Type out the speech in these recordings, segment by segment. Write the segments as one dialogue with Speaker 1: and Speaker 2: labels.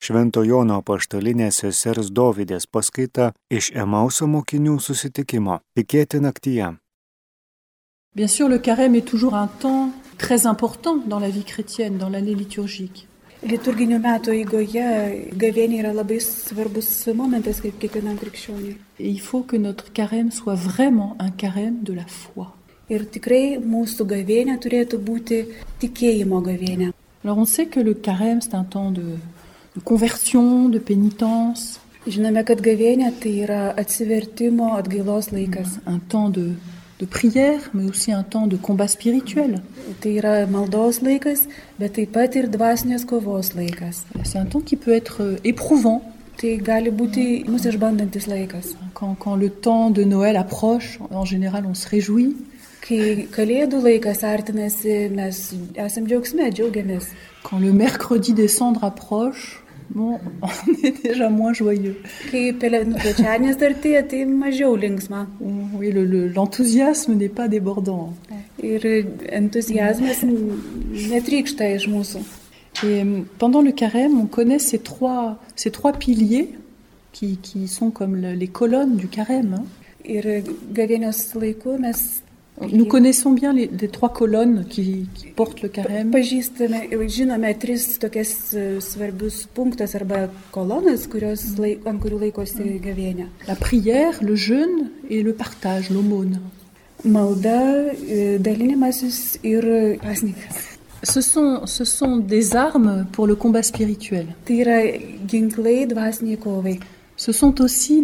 Speaker 1: Švento Jono apaštalinės sesers Dovydės paskaita iš Emauso mokinių susitikimo. Tikėti naktyje.
Speaker 2: Bien sûr, le carême est toujours un temps très important dans la vie chrétienne, dans l'année liturgique.
Speaker 3: Liturginių metų eigoje gavėnia yra labai svarbus momentas kaip kiekvienam krikščioniui.
Speaker 2: Et il faut que notre carême soit vraiment un carême de la foi.
Speaker 3: Ir tikrai mūsų gavėnia turėtų būti tikėjimo gavėnia.
Speaker 2: Alors on sait que le carême c'est un temps de conversion, de pénitence.
Speaker 3: Žinome, kad gavėnia tai yra atsivertimo, atgailos laikas.
Speaker 2: Un temps de prière, mais aussi un temps de combat spirituel.
Speaker 3: Tai yra maldos laikas, bet taip pat ir dvasinės kovos laikas.
Speaker 2: C'est un temps qui peut être éprouvant.
Speaker 3: Tai gali būti mus išbandantis laikas.
Speaker 2: Quand le temps de Noël approche, en général on se réjouit.
Speaker 3: Kai kalėdų laikas artinasi, mes esam džiaugiamės.
Speaker 2: Quand le mercredi des cendres approche, bon, on est déjà moins joyeux.
Speaker 3: Kai trečiadienis artėja, tai mažiau linksma.
Speaker 2: Oui, l'enthousiasme n'est pas débordant.
Speaker 3: Ir entuziazmas netrykšta iš mūsų.
Speaker 2: Et pendant le carême, on connaît ces trois piliers qui sont comme les colonnes du carême.
Speaker 3: Ir gavėnios laiku mes
Speaker 2: nous connaissons bien les trois colonnes qui portent le carême.
Speaker 3: Žinome tris tokias svarbius punktus arba kolonas, ant kurių laikosi gavėnia.
Speaker 2: La prière, le jeûne et le partage, l'aumône.
Speaker 3: Malda, dalinimasis ir pasninkas.
Speaker 2: Ce sont des armes pour le combat spirituel.
Speaker 3: Tai yra ginklai dvasiniai kovai.
Speaker 2: Ce sont aussi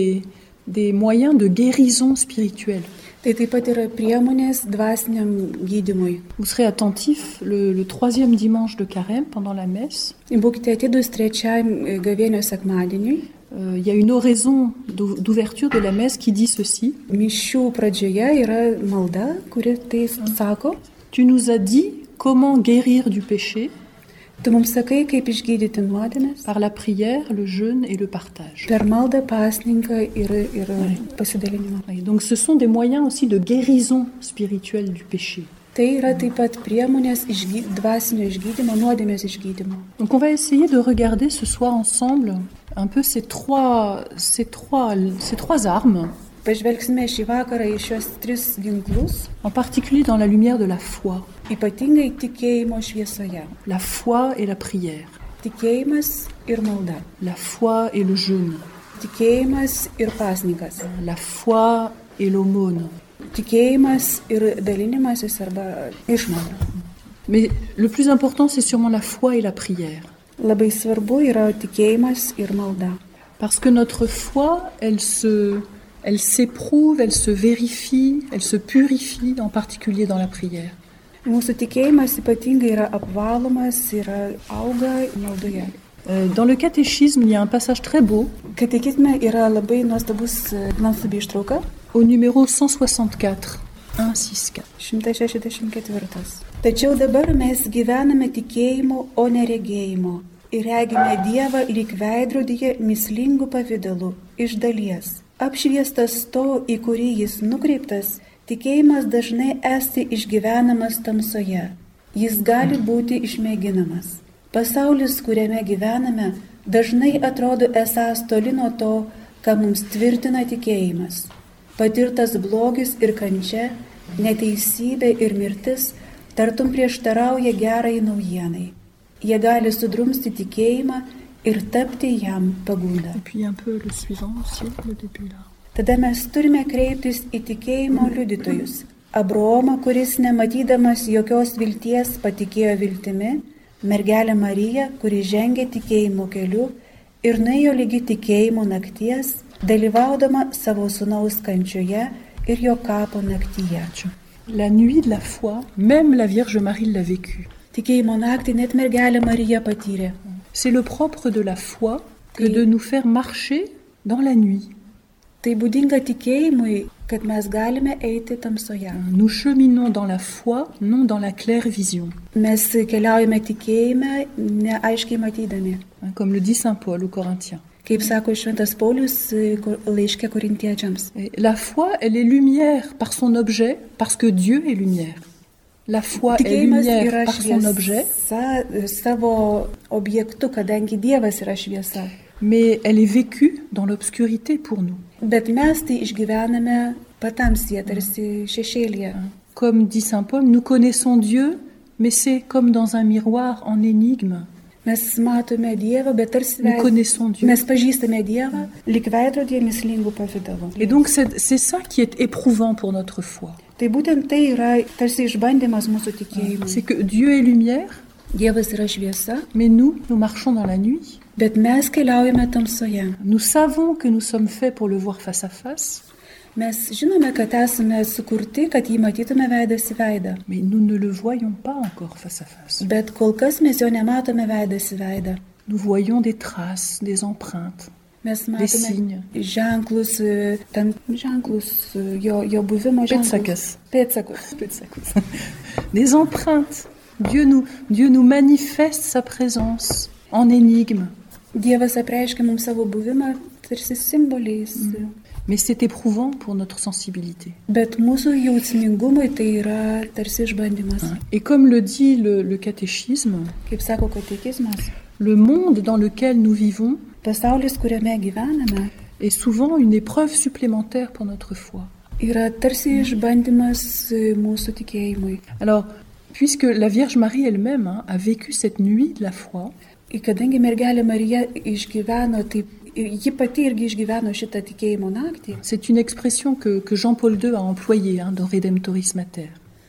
Speaker 2: des moyens de guérison spirituelle.
Speaker 3: Tai taip pat yra priemonės dvasiniam gydymui.
Speaker 2: Vous serez attentifs le troisième dimanche de carême pendant la messe.
Speaker 3: Būkite atidūs trečiajam gavėnios sekmadieniui.
Speaker 2: Il y a une oraison d'ouverture de la messe qui dit ceci.
Speaker 3: Mišių pradžioje yra malda, kuri tai sako.
Speaker 2: Tu nous as dit comment guérir du péché.
Speaker 3: Tu mums sakai, kaip išgydyti nuodėmes.
Speaker 2: Par la prière, le jeûne et le partage.
Speaker 3: Per maldą, pasninką ir pasidalinimą.
Speaker 2: Donc ce sont des moyens aussi de guérison spirituelle du péché.
Speaker 3: Tai yra taip pat priemonės dvasinio išgydymo, nuodėmės išgydymo.
Speaker 2: Donc on va essayer de regarder ce soir ensemble un peu ces trois armes.
Speaker 3: Pažvelgsime šį vakarą į šios tris ginklus.
Speaker 2: En particulier dans la lumière de la foi.
Speaker 3: Ypatingai tikėjimo šviesoje.
Speaker 2: La foi et la prière.
Speaker 3: Tikėjimas ir malda.
Speaker 2: La foi et le jeûne.
Speaker 3: Tikėjimas ir pasninkas.
Speaker 2: La foi et l'aumône.
Speaker 3: Tikėjimas ir dalinimasis arba išmalda.
Speaker 2: Mais le plus important c'est sûrement la foi et la prière.
Speaker 3: Labai svarbu yra tikėjimas ir malda.
Speaker 2: Parce que notre foi, elle s'éprouve, elle se vérifie, elle se purifie, en particulier dans la prière.
Speaker 3: Mūsų tikėjimas ypatingai yra apvalomas, yra auga maldoje.
Speaker 2: Dans le catéchisme, il y a un passage très beau.
Speaker 3: Katekizme yra labai nuostabus nuostabi ištrauka.
Speaker 2: Au numéro 164. 164.
Speaker 3: 164. Tačiau dabar mes gyvename tikėjimu, o ne regėjimu. Ir regime Dievą lyg veidrodyje mislingų pavidalų, iš dalies. Apšviestas to, į kurį jis nukreiptas, tikėjimas dažnai esti išgyvenamas tamsoje. Jis gali būti išmėginamas. Pasaulis, kuriame gyvename, dažnai atrodo esąs toli nuo to, ką mums tvirtina tikėjimas. Patirtas blogis ir kančia, neteisybė ir mirtis tartum prieštarauja gerai naujienai. Jie gali sudrumsti tikėjimą ir tapti jam pagunda. Tada mes turime kreiptis į tikėjimo liudytojus. Abraomą, kuris nematydamas jokios vilties patikėjo viltimi, mergelę Mariją, kuri žengė tikėjimo keliu ir nuėjo lygi tikėjimo nakties, dalyvaudama savo sūnaus kančioje ir jo kapo naktyje.
Speaker 2: La nuit de la foi, même la Vierge Marie l'a vécue.
Speaker 3: Tikėjimo naktį net mergelė Marija patyrė.
Speaker 2: C'est le propre de la foi que de nous faire marcher dans la nuit.
Speaker 3: Tai būdinga tikėjimui, kad mes galime eiti tamsoje.
Speaker 2: Nous cheminons dans la foi, non dans la claire vision.
Speaker 3: Mes keliaujame tikėjime, neaiškiai matydami.
Speaker 2: Comme le dit Saint Paul aux Corinthiens.
Speaker 3: Kaip sako šventas Paulius laiške korintiečiams.
Speaker 2: La foi, elle est lumière par son objet, parce que Dieu est lumière. La foi est
Speaker 3: Tikėjimas yra
Speaker 2: lumière par son objet,
Speaker 3: šviesa savo objektu, kadangi Dievas yra šviesa.
Speaker 2: mais elle est vécue dans l'obscurité pour nous.
Speaker 3: Bet mes tai išgyvename patamsyje, tarsi šešėlyje.
Speaker 2: Comme dit saint Paul, nous connaissons Dieu, mais c'est comme dans un miroir en énigme.
Speaker 3: Mes matome Dievą, bet tarsi
Speaker 2: Nous connaissons Dieu.
Speaker 3: mes pažįstame Dievą, lyg veidrodėje mislingų pavidalų.
Speaker 2: Et donc c'est ça qui est éprouvant pour notre foi.
Speaker 3: Tai būtent tai yra tarsi išbandymas mūsų tikėjimui.
Speaker 2: C'est que Dieu est lumière,
Speaker 3: Dievas yra šviesa,
Speaker 2: mais nous marchons dans la nuit.
Speaker 3: bet mes keliaujame tamsoje.
Speaker 2: Nous savons que nous sommes faits pour le voir face à face,
Speaker 3: Mes žinome, kad esame sukurti, kad jį matytume veidas į veidą.
Speaker 2: mais nous ne le voyons pas encore face à face.
Speaker 3: Bet kol kas mes jo nematome veidas į veidą.
Speaker 2: Nous voyons des traces, des empreintes,
Speaker 3: Mes
Speaker 2: des
Speaker 3: matome
Speaker 2: signes.
Speaker 3: ženklus, jo buvimo ženklus.
Speaker 2: Pėdsakus.
Speaker 3: Pėdsakus.
Speaker 2: Des empreintes. Dieu nous manifeste sa présence en énigme.
Speaker 3: Dievas apreiškia mums savo buvimą tarsi simboliais.
Speaker 2: Mais c'est éprouvant pour notre sensibilité.
Speaker 3: Bet mūsų jausmingumui tai yra tarsi išbandymas.
Speaker 2: Et comme le dit le catéchisme,
Speaker 3: Kaip sako katekizmas,
Speaker 2: le monde dans lequel nous vivons
Speaker 3: pasaulis, kuriame gyvename,
Speaker 2: est souvent une épreuve supplémentaire pour notre foi.
Speaker 3: yra tarsi išbandymas mūsų tikėjimui.
Speaker 2: Alors, puisque la Vierge Marie elle-même a vécu cette nuit de la foi,
Speaker 3: Ir kadangi mergelė Marija išgyveno, taip, ji pati irgi išgyveno šitą tikėjimo naktį,
Speaker 2: c'est une expression que Jean-Paul II a employée dans Redemptoris Mater.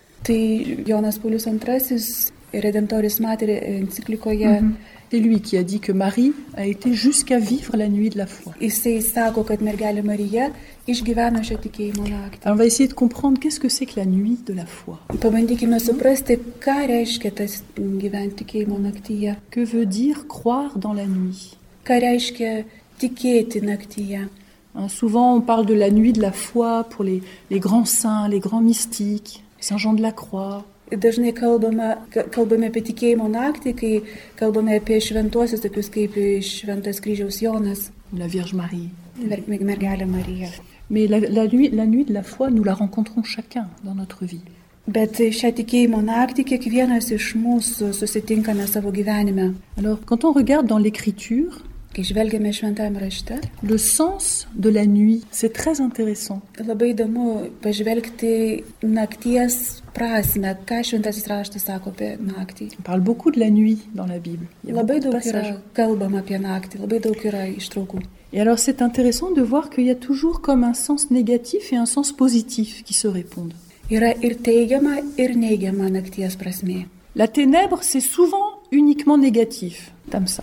Speaker 3: tai Jonas Paulius II Redemptoris Mater enciklikoje
Speaker 2: C'est lui qui a dit que Marie a été jusqu'à vivre la nuit de la foi.
Speaker 3: jisai sako, kad mergelė Marija išgyveno šią tikėjimo naktį.
Speaker 2: Alors on va essayer de comprendre qu'est-ce que c'est que la nuit de la foi.
Speaker 3: Pabandykime suprasti, ką reiškia tas gyventi tikėjimo naktyje,
Speaker 2: Que veut dire croire dans la nuit?
Speaker 3: ką reiškia tikėti naktyje.
Speaker 2: Souvent on parle de la nuit de la foi pour les grands saints, les grands mystiques, Saint Jean de la Croix.
Speaker 3: Dažnai kalbame apie tikėjimo naktį, kai kalbame apie šventuosius, tokius kaip Šventas Kryžiaus Jonas,
Speaker 2: Ou la Vierge Marie.
Speaker 3: mergelė Marija.
Speaker 2: Mais la nuit de la foi, nous la rencontrons chacun dans notre vie.
Speaker 3: Bet šią tikėjimo naktį kiekvienas iš mūsų susitinkame savo gyvenime.
Speaker 2: Alors, quand on regarde dans l'Écriture,
Speaker 3: Kai žvelgiame šventajame rašte,
Speaker 2: le sens de la nuit, c'est très intéressant.
Speaker 3: labai įdomu pažvelgti nakties prasme, ką šventasis raštas sako apie naktį.
Speaker 2: On parle beaucoup de la nuit dans la Bible. Il y a
Speaker 3: Labai
Speaker 2: beaucoup de
Speaker 3: daug
Speaker 2: passages.
Speaker 3: yra kalbama apie naktį, labai daug yra ištraukų.
Speaker 2: Et alors, c'est intéressant de voir qu'il y a toujours comme un sens négatif et un sens positif qui se répondent.
Speaker 3: Yra ir teigiama, ir neigiama nakties prasmė.
Speaker 2: La ténèbre, c'est souvent uniquement négatif. Tamsa.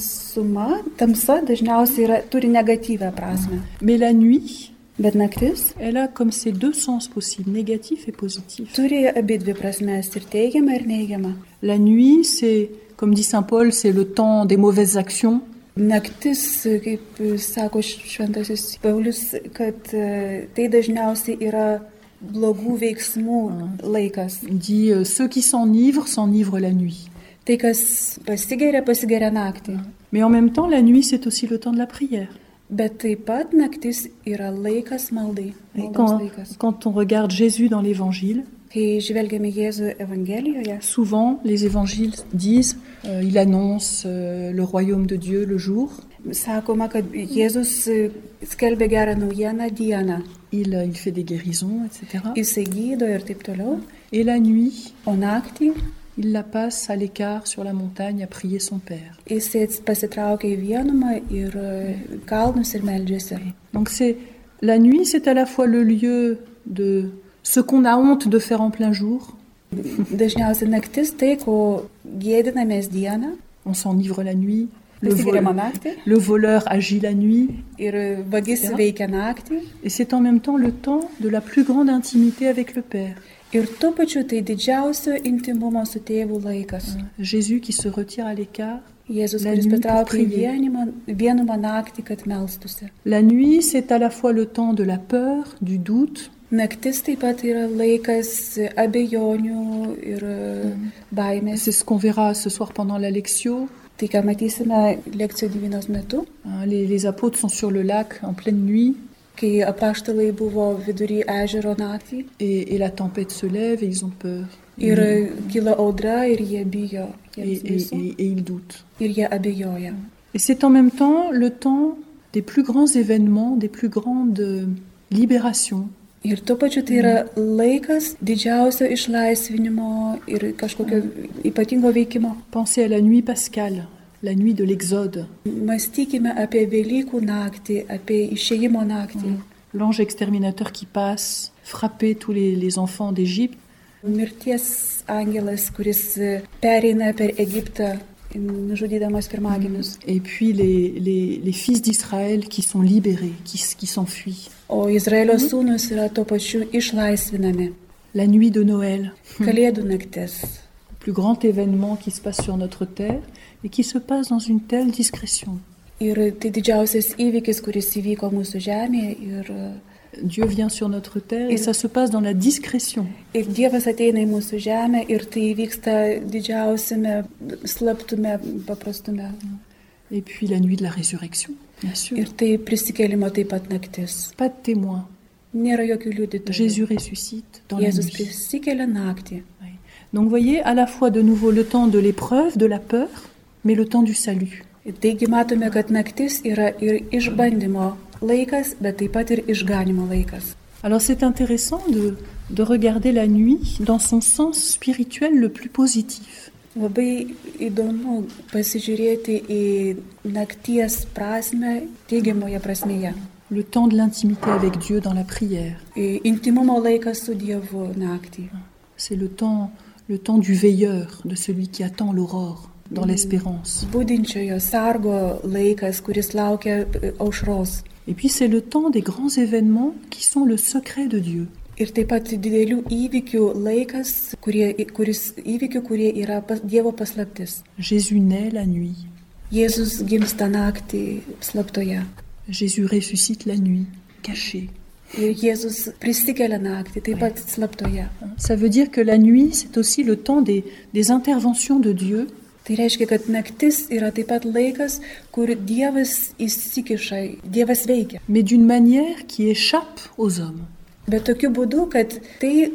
Speaker 3: Tamsa dažniausiai turi negatyvę prasme.
Speaker 2: Mais la nuit,
Speaker 3: Bet naktis
Speaker 2: elle a comme ces deux sens possibles, négatif et positif.
Speaker 3: turi abi dvi prasmes, ir teigiamą, ir neigiamą.
Speaker 2: La nuit, c'est, comme dit saint Paul, c'est le temps des mauvaises actions.
Speaker 3: Naktis, kaip sako šventasis Paulius, kad tai dažniausiai yra blogų veiksmų laikas.
Speaker 2: Il dit ceux qui s'enivrent la nuit.
Speaker 3: Tai, kas pasigeria naktį.
Speaker 2: Mais en même temps, la nuit, c'est aussi le temps de la prière.
Speaker 3: Bet taip pat naktis yra laikas maldai.
Speaker 2: Et
Speaker 3: Maldos laikas.
Speaker 2: quand on regarde Jésus dans l'Évangile,
Speaker 3: Kai žvelgiame Jėzų Evangelijoje,
Speaker 2: souvent les évangiles disent il annonce le royaume de Dieu le jour.
Speaker 3: sakoma, kad Jėzus skelbia gerą naujieną dieną.
Speaker 2: Il fait des guérisons, etc.
Speaker 3: Jisai gydo ir taip toliau.
Speaker 2: Et la nuit,
Speaker 3: O naktį
Speaker 2: il la passe à l'écart sur la montagne à prier son Père.
Speaker 3: jisai pasitraukia į vienumą ir kalnus ir meldžiasi.
Speaker 2: Donc la nuit, c'est à la fois le lieu de ce qu'on a honte de faire en plein jour.
Speaker 3: Dažniausiai naktis tai, ko gėdinamės dieną,
Speaker 2: On s'enivre la nuit.
Speaker 3: pasigeriama naktį
Speaker 2: Le voleur agit la nuit.
Speaker 3: ir vagis veikia naktį.
Speaker 2: Et c'est en même temps le temps de la plus grande intimité avec le Père.
Speaker 3: Ir tuo pačiu tai didžiausio intimumo su tėvu laikas.
Speaker 2: Jésus qui se retire à l'écart.
Speaker 3: Jėzus,
Speaker 2: La
Speaker 3: kuris
Speaker 2: nuit
Speaker 3: patraukia į
Speaker 2: pour prier.
Speaker 3: vienumą naktį, kad melstųsi.
Speaker 2: La nuit, c'est à la fois le temps de la peur, du doute,
Speaker 3: Naktis taip pat yra laikas abejonių ir baimės.
Speaker 2: c'est ce qu'on verra ce soir pendant la Lectio.
Speaker 3: Tai, ką matysime lekcijų divinos metu,
Speaker 2: Les apôtres sont sur le lac en pleine nuit
Speaker 3: kai apaštalai buvo vidury ežero naktį
Speaker 2: et la tempête se lève et ils ont peur.
Speaker 3: Ir kyla audra ir jie bijo.
Speaker 1: et ils doutent.
Speaker 3: Ir jie abejoja.
Speaker 2: Et c'est en même temps le temps des plus grands événements, des plus grandes libérations.
Speaker 3: Ir tuo pačiu tai yra laikas didžiausio išlaisvinimo ir kažkokio ypatingo veikimo.
Speaker 2: Pensez à la nuit pascale, la nuit de l'Exode.
Speaker 3: Mąstykime apie Velykų naktį, apie išėjimo naktį.
Speaker 2: L'ange exterminateur qui passe, frapper tous les enfants d'Égypte.
Speaker 3: Mirties angelas, kuris pereina per Egiptą, nužudydamas pirmagimius.
Speaker 2: Et puis les fils d'Israël qui sont libérés, qui s'enfuient.
Speaker 3: O Izraelio sūnus yra tuo pačiu išlaisvinami.
Speaker 2: La nuit de Noël,
Speaker 3: Kalėdų naktis.
Speaker 2: le plus grand événement qui se passe sur notre terre et qui se passe dans une telle discrétion.
Speaker 3: Ir tai didžiausias įvykis, kuris įvyko mūsų žemėje. Ir
Speaker 2: Dieu vient sur notre terre et ça se passe dans la discrétion.
Speaker 3: Ir Dievas ateina į mūsų žemę ir tai vyksta didžiausiame slaptume, paprastume.
Speaker 2: Et puis la nuit de la résurrection, bien sûr.
Speaker 3: Ir tai prisikėlimo taip pat naktis.
Speaker 2: Pas de témoins.
Speaker 3: Nėra jokių liudytojų.
Speaker 2: Jésus ressuscite dans la
Speaker 3: Jėzus
Speaker 2: nuit.
Speaker 3: prisikėlė naktį.
Speaker 2: Oui. Donc vous voyez, à la fois de nouveau le temps de l'épreuve, de la peur, mais le temps du salut.
Speaker 3: Taigi matome, kad naktis yra ir išbandymo laikas, bet taip pat ir išganimo laikas.
Speaker 2: Alors c'est intéressant de regarder la nuit dans son sens spirituel le plus positif.
Speaker 3: Labai įdomu pasižiūrėti į nakties prasme teigiamoje prasmėje.
Speaker 2: Le temps de l'intimité avec Dieu dans la prière.
Speaker 3: Intimumo laikas su Dievu naktį.
Speaker 2: C'est le temps du veilleur, de celui qui attend l'aurore, dans l'espérance.
Speaker 3: Budinčiojo sargo laikas, kuris laukia aušros.
Speaker 2: Et puis c'est le temps des grands événements qui sont le secret de Dieu.
Speaker 3: Ir taip pat didelių įvykių laikas, kurie yra Dievo paslaptis.
Speaker 2: Jésus naît la nuit.
Speaker 3: Jėzus gimsta naktį slaptoje.
Speaker 2: Jésus ressuscite la nuit, caché.
Speaker 3: Ir Jėzus prisikelia naktį, taip pat slaptoje.
Speaker 2: Ça veut dire que la nuit, c'est aussi le temps des interventions de Dieu.
Speaker 3: Tai reiškia, kad naktis yra taip pat laikas, kur Dievas įsikiša, Dievas veikia.
Speaker 2: Mais d'une manière qui échappe aux hommes.
Speaker 3: Bet tokiu būdu, kad tai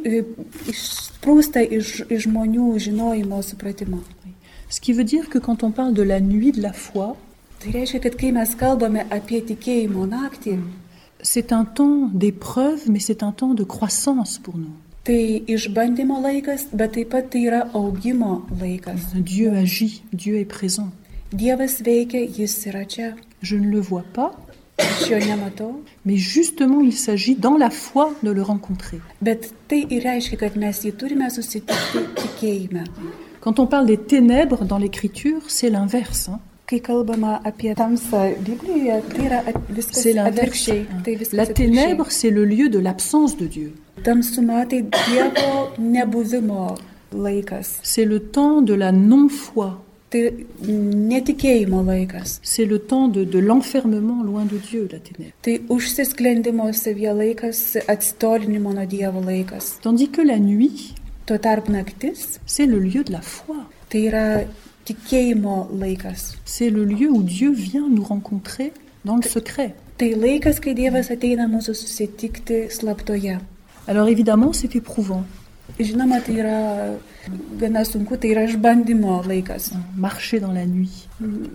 Speaker 3: išsprūsta iš žmonių žinojimo, supratimo.
Speaker 2: Ce qui veut dire que quand on parle de la nuit de la foi,
Speaker 3: tai reiškia, kad kai mes kalbame apie tikėjimo naktį,
Speaker 2: c'est un temps d'épreuve, mais c'est un temps de croissance pour nous.
Speaker 3: Tai išbandymo laikas, bet taip pat tai yra augimo laikas.
Speaker 2: Dieu agit, Dieu est présent.
Speaker 3: Dievas veikia, jis yra čia.
Speaker 2: Je ne le vois pas,
Speaker 3: Aš jo nematau.
Speaker 2: mais justement il s'agit dans la foi de le rencontrer.
Speaker 3: Bet tai ir reiškia, kad mes jį turime susitikti tikėjime.
Speaker 2: Quand on parle des ténèbres dans l'écriture, c'est l'inverse.
Speaker 3: Kai kalbama apie tamsą Biblijoje, tai yra viskas
Speaker 2: C'est l'inverse.
Speaker 3: atvirkščiai. Tai viskas
Speaker 2: La
Speaker 3: atvirkščiai.
Speaker 2: ténèbre, c'est le lieu de l'absence de Dieu.
Speaker 3: Tamsuma tai Dievo nebuvimo laikas.
Speaker 2: C'est le temps de la non-foi.
Speaker 3: Tai netikėjimo laikas.
Speaker 2: C'est le temps de l'enfermement loin de Dieu, la ténèbre.
Speaker 3: Tai užsisklendimo savyje laikas, atsitolinimo nuo Dievo laikas.
Speaker 2: Tandis que la nuit,
Speaker 3: Tuo tarp naktis,
Speaker 2: c'est le lieu de la foi.
Speaker 3: tai yra tikėjimo laikas.
Speaker 2: C'est le lieu où Dieu vient nous rencontrer dans le secret.
Speaker 3: Tai laikas, kai Dievas ateina mūsų susitikti slaptoje.
Speaker 2: Alors évidemment, c'est éprouvant.
Speaker 3: Žinoma, tai yra gana sunku, tai yra išbandymo laikas.
Speaker 2: Marcher dans la nuit,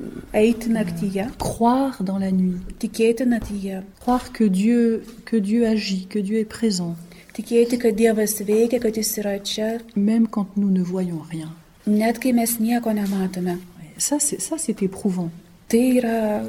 Speaker 3: Eiti naktyje,
Speaker 2: croire dans la nuit,
Speaker 3: tikėti naktyje,
Speaker 2: croire que Dieu agit, que Dieu est présent,
Speaker 3: tikėti, kad Dievas veikia, kad Jis yra čia,
Speaker 2: même quand nous ne voyons rien.
Speaker 3: net kai mes nieko nematome.
Speaker 2: Ça, c'est éprouvant.
Speaker 3: Tai yra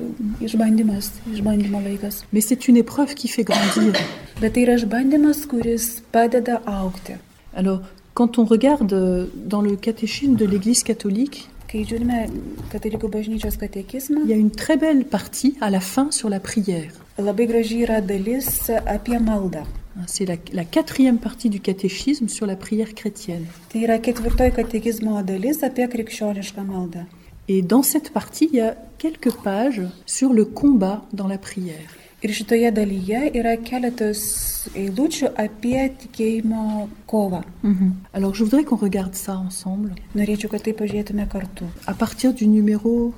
Speaker 3: išbandymo laikas.
Speaker 2: Mais c'est une épreuve qui fait grandir.
Speaker 3: Bet tai yra išbandymas, kuris padeda augti.
Speaker 2: Alors, quand on regarde dans le catéchisme de l'Église catholique,
Speaker 3: Kai žiūrime Katalikų bažnyčios katekizmą,
Speaker 2: il y a une très belle partie à la fin sur la prière.
Speaker 3: labai gražiai yra dalis apie maldą.
Speaker 2: C'est la quatrième partie du catéchisme sur la prière chrétienne.
Speaker 3: Tai yra 4 katekizmo dalis apie krikščionišką maldą.
Speaker 2: Et dans cette partie, il y a quelques pages sur le combat dans la prière.
Speaker 3: Ir šitoje dalyje yra keletas eilučių apie tikėjimo kovą.
Speaker 2: Alors je voudrais qu'on regarde ça ensemble.
Speaker 3: Norėčiau, kad tai pažiūrėtume kartu.
Speaker 2: À partir du numéro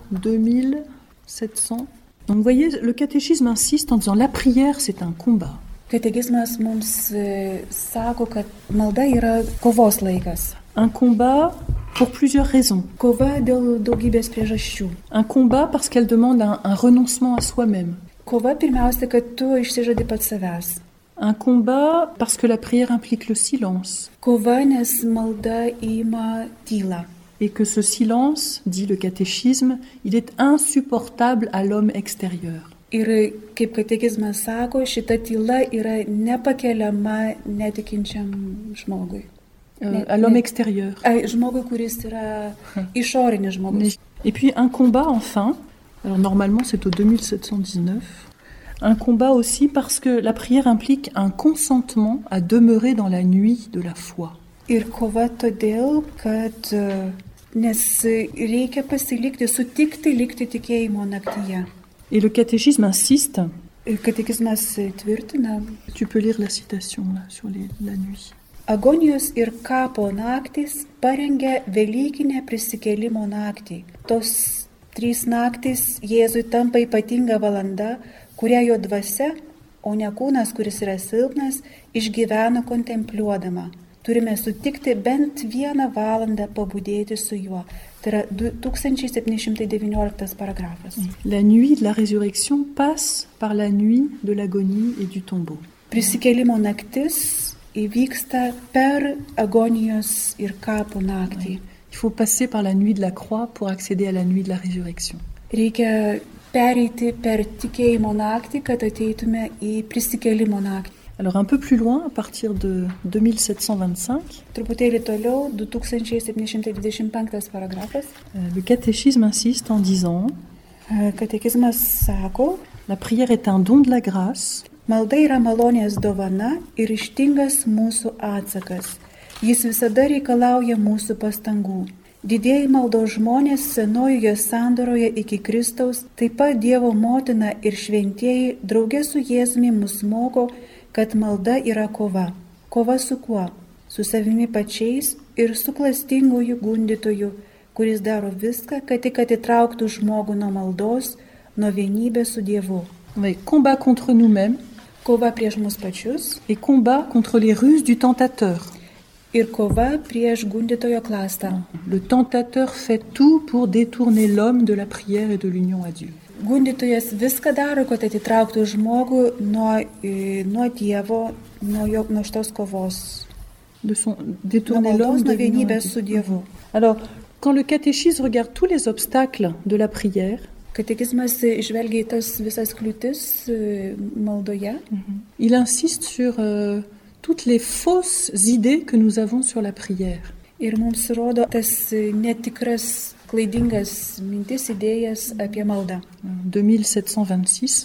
Speaker 2: 2700. Donc vous voyez, le catéchisme insiste en disant la prière c'est un combat.
Speaker 3: Katekizmas mums sako, kad malda yra kovos laikas.
Speaker 2: Un combat pour plusieurs raisons.
Speaker 3: Kova dėl daugybės priežasčių.
Speaker 2: Un combat parce qu'elle demande un renoncement à soi-même.
Speaker 3: Kova pirmiausia, kad tu išsižadi pats savęs.
Speaker 2: Un combat parce que la prière implique le silence.
Speaker 3: Kova, nes malda ima tylą.
Speaker 2: Et que ce silence, dit le catéchisme, il est insupportable à l'homme extérieur.
Speaker 3: Ir kaip katekizmas sako, šita tyla yra nepakeliama netikinčiam žmogui.
Speaker 2: À l'homme extérieur.
Speaker 3: Žmogui, kuris yra išorinis žmogus.
Speaker 2: Et puis un combat enfin, alors normalement c'est au 2719, un combat aussi parce que la prière implique un consentement à demeurer dans la nuit de la foi.
Speaker 3: Ir kova todėl, kad nes reikia pasilikti, sutikti likti tikėjimo naktyje.
Speaker 2: Et le catéchisme insiste.
Speaker 3: Ir katekizmas tvirtina.
Speaker 2: Tu peux lire la citation là sur la nuit.
Speaker 3: Agonijos ir kapo naktys parengė Velykinę prisikėlimo naktį. Tos 3 naktys Jėzui tampa ypatinga valanda, kurią jo dvasia, o ne kūnas, kuris yra silpnas, išgyvena kontempliuodama. Turime sutikti bent 1 valandą pabudėti su juo. Tai yra 1719 paragrafas.
Speaker 2: La nuit de la résurrection passe par la nuit de l'agonie et du tombeau.
Speaker 3: Prisikėlimo naktis įvyksta per agonijos ir kapo naktį.
Speaker 2: Il faut passer par la nuit de la croix pour accéder à la nuit de la résurrection.
Speaker 3: Reikia pereiti per tikėjimo naktį, kad ateitume į prisikėlimo naktį.
Speaker 2: Alors un peu plus loin, à partir de 2725,
Speaker 3: truputėlį toliau, 2725 paragrafas.
Speaker 2: Le catéchisme insiste en disant
Speaker 3: Katekizmas sako,
Speaker 2: la prière est un don de la grâce.
Speaker 3: Malda yra malonės dovana ir ryžtingas mūsų atsakas. Jis visada reikalauja mūsų pastangų. Didieji maldos žmonės senojoje sandoroje iki Kristaus, taip pat Dievo motina ir šventieji drauge su Jėzumi mus moko, kad malda yra kova. Kova su kuo? Su savimi pačiais ir su klastingoju gundytoju, kuris daro viską, kad tik atitrauktų žmogų nuo maldos, nuo vienybės su Dievu.
Speaker 2: Oui, combat contre nous-mêmes.
Speaker 3: Kova prieš mus pačius.
Speaker 2: Et combat contre les ruses du tentateur.
Speaker 3: Ir kova prieš gundytojo klastą.
Speaker 2: Le tentateur fait tout pour détourner l'homme de la prière et de l'union à Dieu.
Speaker 3: Gundytojas viską daro, kad atitrauktų žmogų nuo Dievo, nuo šitos kovos.
Speaker 2: Détourner l'homme de
Speaker 3: vienybės su Dievu.
Speaker 2: Alors, quand le catéchisme regarde tous les obstacles de la prière,
Speaker 3: katekizmas žvelgia į tas visas kliūtis maldoje.
Speaker 2: Il insiste sur toutes les fausses idées que nous avons sur la prière.
Speaker 3: Ir mums rodo tas netikras, klaidingas mintis, idėjas apie maldą.
Speaker 2: 2726.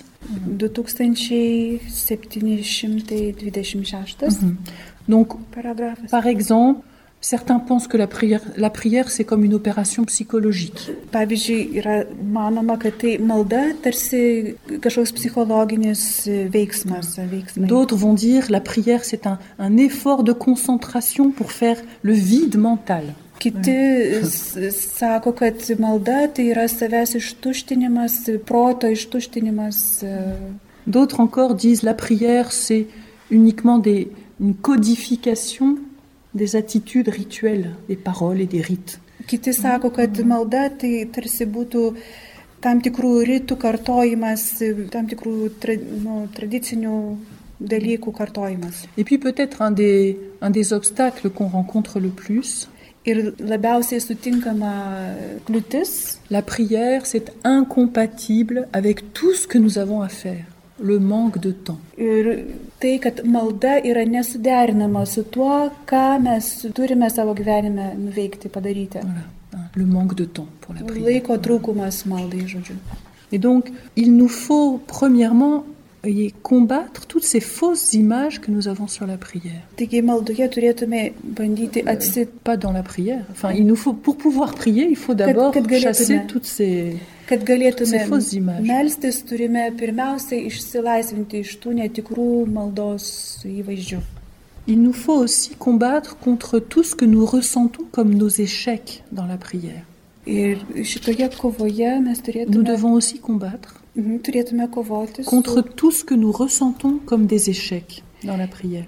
Speaker 3: 2726
Speaker 2: Donc,
Speaker 3: paragrafas.
Speaker 2: Par exemple, certains pensent que la prière c'est comme une opération psychologique.
Speaker 3: Pavyzdžiui, yra manoma, kad tai malda tarsi kažkoks psichologinis veiksmas.
Speaker 2: D'autres vont dire la prière c'est un effort de concentration pour faire le vide mental.
Speaker 3: Kiti sako, kad malda tai yra savęs ištuštinimas, proto ištuštinimas.
Speaker 2: D'autres encore disent la prière c'est uniquement une codification des attitudes rituelles, des paroles et des rites.
Speaker 3: Kiti sako, kad malda tai tarsi būtų tam tikrų ritų kartojimas, tam tikrų tradicinių dalykų kartojimas.
Speaker 2: Et puis peut-être un des obstacles qu'on rencontre le plus,
Speaker 3: ir labiausiai sutinkama kliūtis,
Speaker 2: la prière c'est incompatible avec tout ce que nous avons à faire. Le manque de temps.
Speaker 3: Ir tai, kad malda yra nesuderinama su tuo, ką mes turime savo gyvenime nuveikti, padaryti.
Speaker 2: Voilà. Le manque de temps pour la prière.
Speaker 3: Laiko trūkumas maldai, žodžiu.
Speaker 2: Et donc, il nous faut premièrement combattre toutes ces fausses images que nous avons sur la prière.
Speaker 3: Taigi maldoje turėtume bandyti
Speaker 2: pas dans la prière. Enfin, il nous faut, pour pouvoir prier, il faut d'abord chasser toutes ces fausses images.
Speaker 3: Melstis turime pirmiausiai išsilaisvinti iš tų netikrų maldos įvaizdžių.
Speaker 2: Il nous faut aussi combattre contre tout ce que nous ressentons comme nos échecs dans la prière.
Speaker 3: Ir šitoje kovoje mes
Speaker 2: nous devons aussi combattre
Speaker 3: turėtume kovoti
Speaker 2: contre tout ce que nous ressentons comme des échecs dans la prière.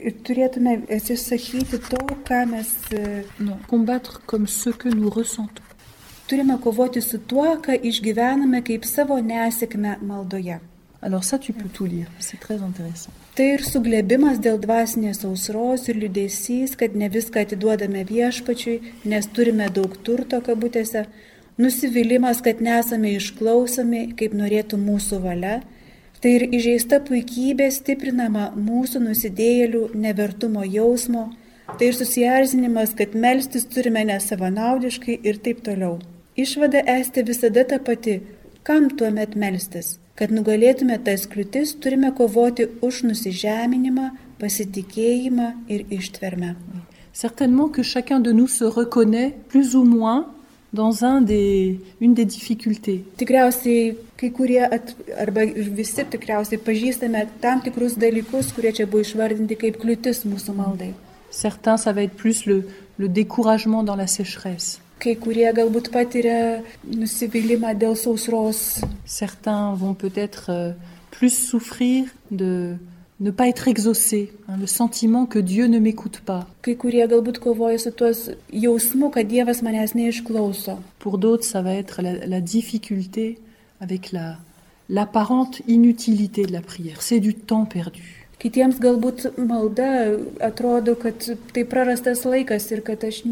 Speaker 3: Ir turėtume atsisakyti to, ką mes
Speaker 2: Non, combattre comme ce que nous ressentons.
Speaker 3: turime kovoti su tuo, ką išgyvename kaip savo nesėkmę maldoje.
Speaker 2: Alors ça, tu peux tout lire, c'est très intéressant.
Speaker 3: Tai ir suglebimas dėl dvasinės sausros ir liūdėsys, kad ne viską atiduodame viešpačiui, nes turime daug turto kabutėse, nusivylimas, kad nesame išklausomi, kaip norėtų mūsų valia, tai ir įžeista puikybė stiprinama mūsų nusidėjėlių nevertumo jausmo, tai ir susierzinimas, kad melstis turime nesavanaudiškai ir taip toliau. Išvada esti visada ta pati, kam tuomet melstis? Kad nugalėtume tas kliūtis, turime kovoti už nusižeminimą, pasitikėjimą ir ištvermę.
Speaker 2: Certainement que chacun de nous se reconnaît plus ou moins dans une des difficultés.
Speaker 3: Tikriausiai kai kurie, arba visi tikriausiai pažįstame tam tikrus dalykus, kurie čia buvo išvardinti kaip kliūtis mūsų maldai.
Speaker 2: Certains, ça va être plus le découragement dans la sécheresse.
Speaker 3: Kai kurie galbūt patiria nusivylimą dėl sausros.
Speaker 2: Certains vont peut-être plus souffrir de ne pas être exaucés, le sentiment que Dieu ne m'écoute pas.
Speaker 3: Kai kurie galbūt kovoja su tuos jausmu, kad Dievas manęs neišklauso.
Speaker 2: Pour d'autres, ça va être la difficulté avec l'apparente inutilité de la prière. C'est du temps perdu.
Speaker 3: Kitiems galbūt malda atrodo, kad tai prarastas laikas ir kad aš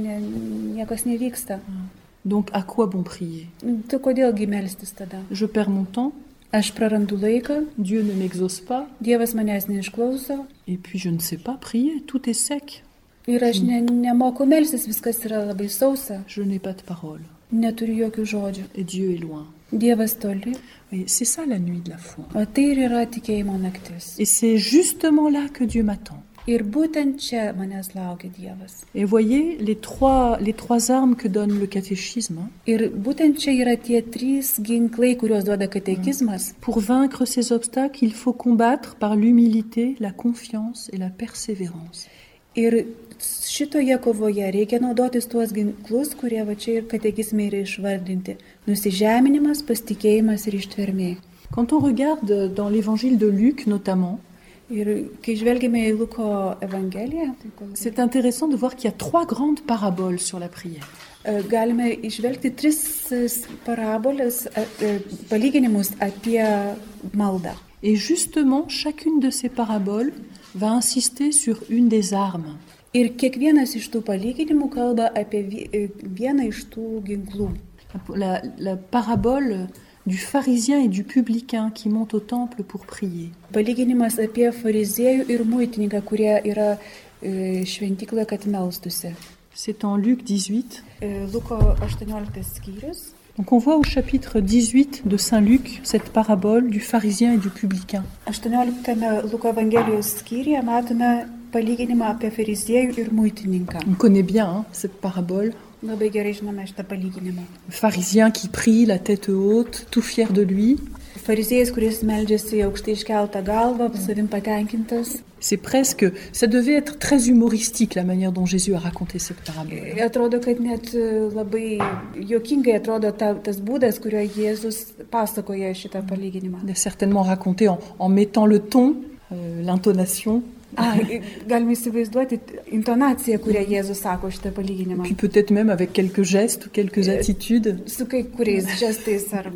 Speaker 3: niekas nevyksta.
Speaker 2: Donc, à quoi bon prier?
Speaker 3: Tai kodėlgi melstis tada?
Speaker 2: Je perds mon temps.
Speaker 3: Aš prarandu laiką.
Speaker 2: Dieu ne m'exauce pas.
Speaker 3: Dievas manęs neišklauso.
Speaker 2: Et puis, je ne sais pas prier. Tout est sec.
Speaker 3: Ir aš nemoku melstis, viskas yra labai sausa.
Speaker 2: Je n'ai pas de parole.
Speaker 3: Neturiu jokių žodžių.
Speaker 2: Et Dieu est loin.
Speaker 3: Dievas toli.
Speaker 2: Et c'est ça la nuit de la foi.
Speaker 3: O tai ir yra tikėjimo naktis.
Speaker 2: Et c'est justement là que Dieu m'attend.
Speaker 3: Ir būtent čia manęs laukia Dievas.
Speaker 2: Et voyez les trois armes que donne le catéchisme.
Speaker 3: Ir būtent čia yra tie 3 ginklai, kuriuos duoda katekizmas.
Speaker 2: Pour vaincre ces obstacles, il faut combattre par l'humilité, la confiance et la persévérance.
Speaker 3: Ir šitoje kovoje reikia naudotis tuos ginklus, kurie va čia ir katekizme yra išvardinti. Nusižeminimas, pasitikėjimas ir ištvermė.
Speaker 2: Quand on regarde dans l'évangile de Luc notamment,
Speaker 3: ir kai žvelgiame į Luko evangeliją,
Speaker 2: c'est intéressant de voir qu'il y a 3 grandes paraboles sur la prière.
Speaker 3: Galime išvelgti 3 paraboles, palyginimus apie maldą.
Speaker 2: Et justement, chacune de ces paraboles va insister sur une des armes.
Speaker 3: Ir kiekvienas iš tų palyginimų kalba apie vieną iš tų ginklų.
Speaker 2: La parabole du pharisien et du publicain qui montent au temple pour prier.
Speaker 3: Palyginimas apie fariziejų ir muitininką, kurie yra šventykloje, kad melstųsi.
Speaker 2: C'est en Luc 18.
Speaker 3: Luko 18 skyrius.
Speaker 2: Donc on voit au chapitre 18 de Saint Luc cette parabole du pharisien et du publicain.
Speaker 3: 18 Luko Evangelijos skyriuje matome palyginimą apie fariziejų ir muitininką.
Speaker 2: On connaît bien cette parabole.
Speaker 3: Labai gerai žinome šitą palyginimą.
Speaker 2: Le pharisien qui prie la tête haute, tout fier de lui.
Speaker 3: Fariziejus, kuris meldžiasi aukštai iškeltą galvą, savim patenkintas.
Speaker 2: C'est presque, ça devait être très humoristique la manière dont Jésus a raconté cette parabole.
Speaker 3: Atrodo, kad net labai juokingai atrodo tas būdas, kuriuo Jėzus pasakoja šitą palyginimą.
Speaker 2: Il a certainement raconté en mettant le ton, l'intonation.
Speaker 3: Galime įsivaizduoti intonaciją, kurią Jėzus sako šitą palyginimą.
Speaker 2: Puis peut-être même avec quelques gestes ou quelques attitudes.
Speaker 3: Su kai kuriais gestais ar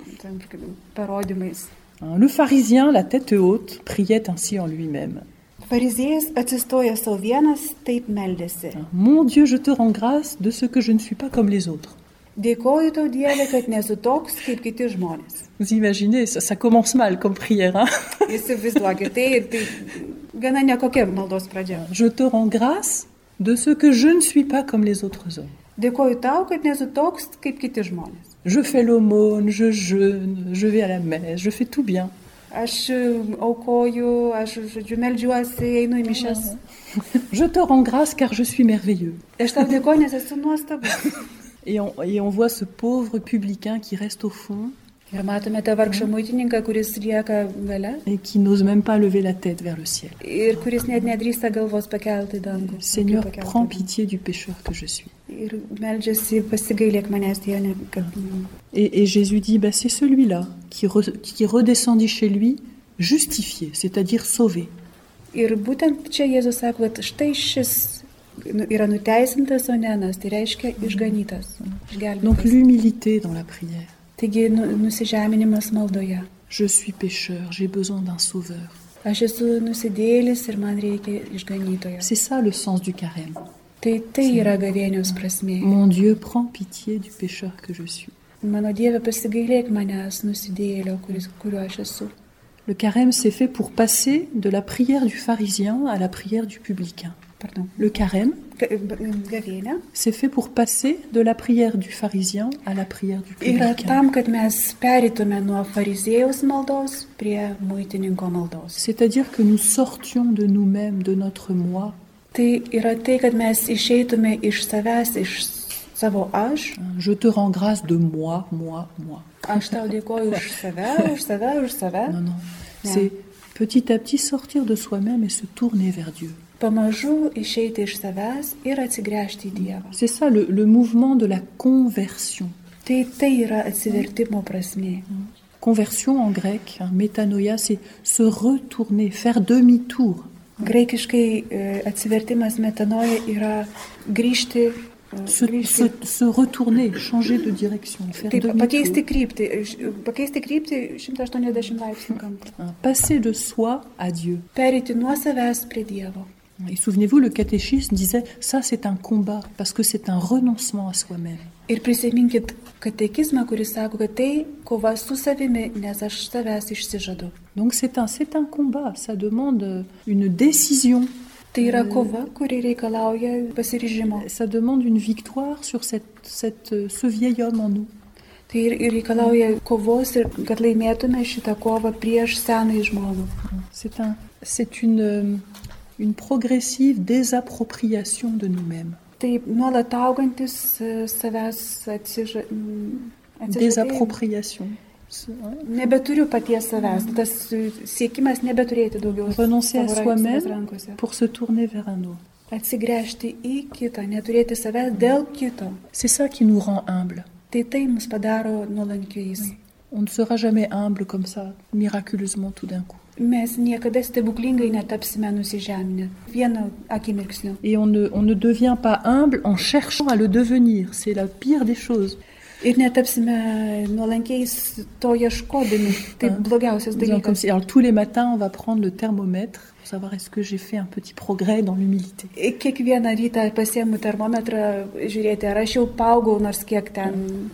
Speaker 3: parodymais.
Speaker 2: Le pharisien, la tête haute, priait ainsi en lui-même.
Speaker 3: Fariziejus atsistoja savo vienas, taip meldėsi.
Speaker 2: Mon Dieu, je te rends grâce de ce que je ne suis pas comme les autres.
Speaker 3: Dėkoju tau Dieve, kad nesu toks kaip kiti žmonės.
Speaker 2: Vous imaginez, ça commence mal comme prière, hein?
Speaker 3: Įsivaizduokite, tai gana nekokia maldos pradžia.
Speaker 2: Je te rends grâce de ce que je ne suis pas comme les autres hommes.
Speaker 3: Dėkoju tau, kad nesu toks kaip kiti žmonės.
Speaker 2: Je fais l'aumône, je jeûne, je vais à la messe, je fais tout bien.
Speaker 3: Aš aukoju, aš meldžiuosi, einu į mišias.
Speaker 2: Je te rends grâce car je suis merveilleux.
Speaker 3: Aš tau dėkoju, nes esu nuostabus.
Speaker 2: Et on voit ce pauvre publicain qui reste au fond.
Speaker 3: Ir matome tą vargšą muitininką, kuris lieka gale.
Speaker 2: Et qui n'ose même pas lever la tête vers le ciel.
Speaker 3: Ir kuris net nedrįsta galvos pakelti dangų.
Speaker 2: Seigneur, prends pitié du pécheur que je suis.
Speaker 3: Ir meldžiasi, pasigailėk manęs, Dieve, kad...
Speaker 2: Et Jésus dit, c'est celui-là qui redescendit chez lui, justifié, c'est-à-dire sauvé.
Speaker 3: Ir būtent čia Jėzus sako, kad štai šis yra nuteisintas, o ne anas, tai reiškia išganytas,
Speaker 2: Donc
Speaker 3: išgelbėtas.
Speaker 2: l'humilité dans la prière.
Speaker 3: Taigi nusižeminimas maldoje.
Speaker 2: Je suis pécheur, j'ai besoin d'un sauveur.
Speaker 3: Aš esu nusidėlis ir man reikia išganytojo.
Speaker 2: C'est ça le sens du carême.
Speaker 3: Tai yra gavėnios prasmė.
Speaker 2: Mon Dieu prend pitié du pécheur que je suis.
Speaker 3: Mano Dieve, pasigailėk manęs nusidėlio, kuriuo aš esu.
Speaker 2: Le carême s'est fait pour passer de la prière du pharisien à la prière du publicain.
Speaker 3: Pardon.
Speaker 2: Le carême
Speaker 3: Gavėnė
Speaker 2: s'est fait pour passer de la prière du pharisien à la prière du
Speaker 3: yra
Speaker 2: publicain.
Speaker 3: tam, kad mes pereitume nuo farizėjaus maldos prie muitininko maldos.
Speaker 2: C'est-à-dire que nous sortions de nous-mêmes, de notre moi.
Speaker 3: Tai yra tai, kad mes išeitume iš savęs, iš savo aš.
Speaker 2: Je te rends grâce de moi, moi, moi.
Speaker 3: Aš tau dėkoju už save, už save, už save.
Speaker 2: Non, non.
Speaker 3: Non.
Speaker 2: C'est petit à petit sortir de soi-même et se tourner vers Dieu.
Speaker 3: Pamažu išeiti iš savęs ir atsigręžti į Dievą.
Speaker 2: C'est ça le mouvement de la conversion.
Speaker 3: Tai yra atsivertimo prasmė.
Speaker 2: Conversion en grec, métanoïa, c'est se retourner, faire demi-tour.
Speaker 3: Graikiškai atsivertimas metanoja yra grįžti.
Speaker 2: Se retourner, changer de direction, faire
Speaker 3: Taip,
Speaker 2: demi-tour.
Speaker 3: pakeisti kryptį 180 laipsnių kampą.
Speaker 2: Passer de soi à Dieu.
Speaker 3: Pereiti nuo savęs prie Dievo.
Speaker 2: Et souvenez-vous, le catéchisme disait, ça c'est un combat, parce que c'est un renoncement à soi-même.
Speaker 3: Ir prisiminkit katekizmą, kuris sako, kad tai kova su savimi, nes aš savęs išsižadu.
Speaker 2: Donc c'est un combat, ça demande une décision.
Speaker 3: Tai yra kova, kuri reikalauja pasiryžimo.
Speaker 2: Ça demande une victoire sur ce vieil homme en nous.
Speaker 3: Tai ir reikalauja kovos, ir kad laimėtume šitą kovą prieš senąjį žmogų.
Speaker 2: C'est une progressive désappropriation de nous-mêmes.
Speaker 3: Tai nuolat augantis savęs
Speaker 2: Désappropriation.
Speaker 3: Nebeturiu paties savęs, tas siekimas nebeturėti daugiau
Speaker 2: Renoncer à
Speaker 3: savo
Speaker 2: soi-même
Speaker 3: rankose.
Speaker 2: pour se tourner vers un autre.
Speaker 3: Atsigręžti į kitą, neturėti savęs dėl kito.
Speaker 2: C'est ça qui nous rend humbles.
Speaker 3: Tai mus padaro nuolankiais.
Speaker 2: On ne sera jamais humble comme ça, miraculeusement tout d'un coup.
Speaker 3: Mes niekada stebuklingai netapsime nusižeminę. Vienu akimirksniu.
Speaker 2: Et on ne devient pas humble en cherchant à le devenir. C'est la pire des choses.
Speaker 3: Ir netapsime nuolankiais to ieškodami. Tai blogiausias dalykas.
Speaker 2: Alors tous les matins, on va prendre le thermomètre pour savoir est-ce que j'ai fait un petit progrès dans l'humilité.
Speaker 3: Kiekvieną rytą pasiemu termometrą, žiūrėti, ar aš jau paaugau nors kiek ten.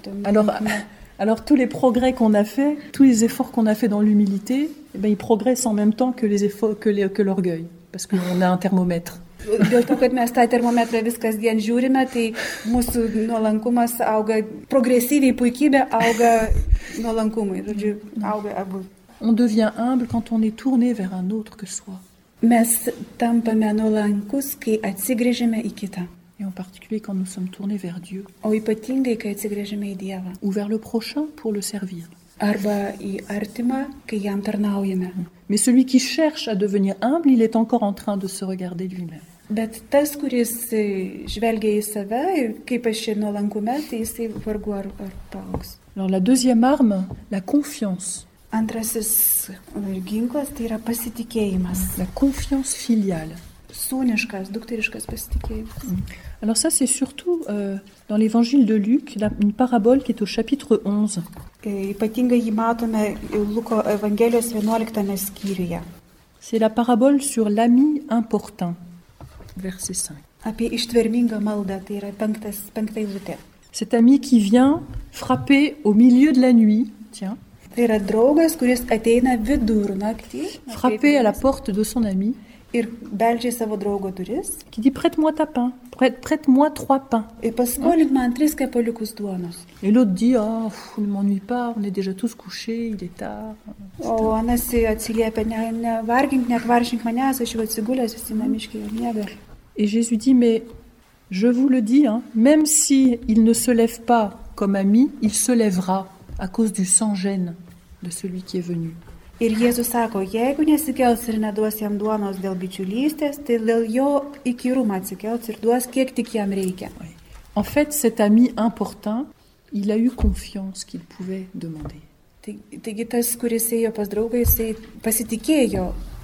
Speaker 2: Alors tous les progrès qu'on a fait, tous les efforts qu'on a fait dans l'humilité, eh ben, ils progressent en même temps que les efforts, que l'orgueil, parce qu'on a un thermomètre.
Speaker 3: Dėl to, kad mes tą termometrą vis kasdien žiūrime, tai mūsų nuolankumas auga progresyviai, puikybė auga nuolankumui. Žodžiu, auga abu.
Speaker 2: On devient humble quand on est tourné vers un autre que soi.
Speaker 3: Mes tampame nuolankus, kai atsigręžime į kitą.
Speaker 2: Et en particulier quand nous sommes tournés vers Dieu.
Speaker 3: O ypatingai, kai atsigręžime į Dievą.
Speaker 2: Ou vers le prochain pour le servir.
Speaker 3: Arba į artimą, kai jam tarnaujame.
Speaker 2: Mais celui qui cherche à devenir humble, il est encore en train de se regarder lui-même.
Speaker 3: Bet tas, kuris žvelgia į save ir kaip aš čia nuolankume, tai jisai vargu ar paaugs.
Speaker 2: Alors la deuxième arme, la confiance.
Speaker 3: Antrasis ginklas tai yra pasitikėjimas.
Speaker 2: La confiance filiale.
Speaker 3: Sūniškas, dukteriškas pasitikėjimas.
Speaker 2: Alors ça, c'est surtout dans l'évangile de Luc, une parabole qui est au chapitre 11.
Speaker 3: Ypatingai jį matome Luko Evangelijos 11 skyriuje.
Speaker 2: C'est la parabole sur l'ami importun, verset 5.
Speaker 3: Apie ištvermingą maldą, tai yra penkta eilutė.
Speaker 2: Cet ami qui vient frapper au milieu de la nuit, tiens,
Speaker 3: Tai yra draugas, kuris ateina vidurnaktį,
Speaker 2: frapper à la porte de son ami,
Speaker 3: ir beldžia savo draugo duris,
Speaker 2: qui dit prête-moi ta pain, prête-moi 3 pains.
Speaker 3: ir paskolink man 3 kepaliukus duonos.
Speaker 2: Et l'autre dit ne m'ennuie pas, on est déjà tous couchés, il est tard.
Speaker 3: O anas atsiliepia, nevargink, nekvaršink manęs, aš jau atsigulęs, visi namiškiai jau miega.
Speaker 2: Et Jésus dit, mais je vous le dis, même si il ne se lève pas comme ami, il se lèvera à cause du sans-gêne de celui qui est venu.
Speaker 3: Ir Jėzus sako, jeigu nesikels ir neduos jam duonos dėl bičiulystės, tai dėl jo įkyrumą atsikels ir duos kiek tik jam reikia.
Speaker 2: En fait, cet ami importun, il a eu confiance qu'il pouvait demander.
Speaker 3: Taigi tas, kuris ėjo pas draugą, jisai pasitikėjo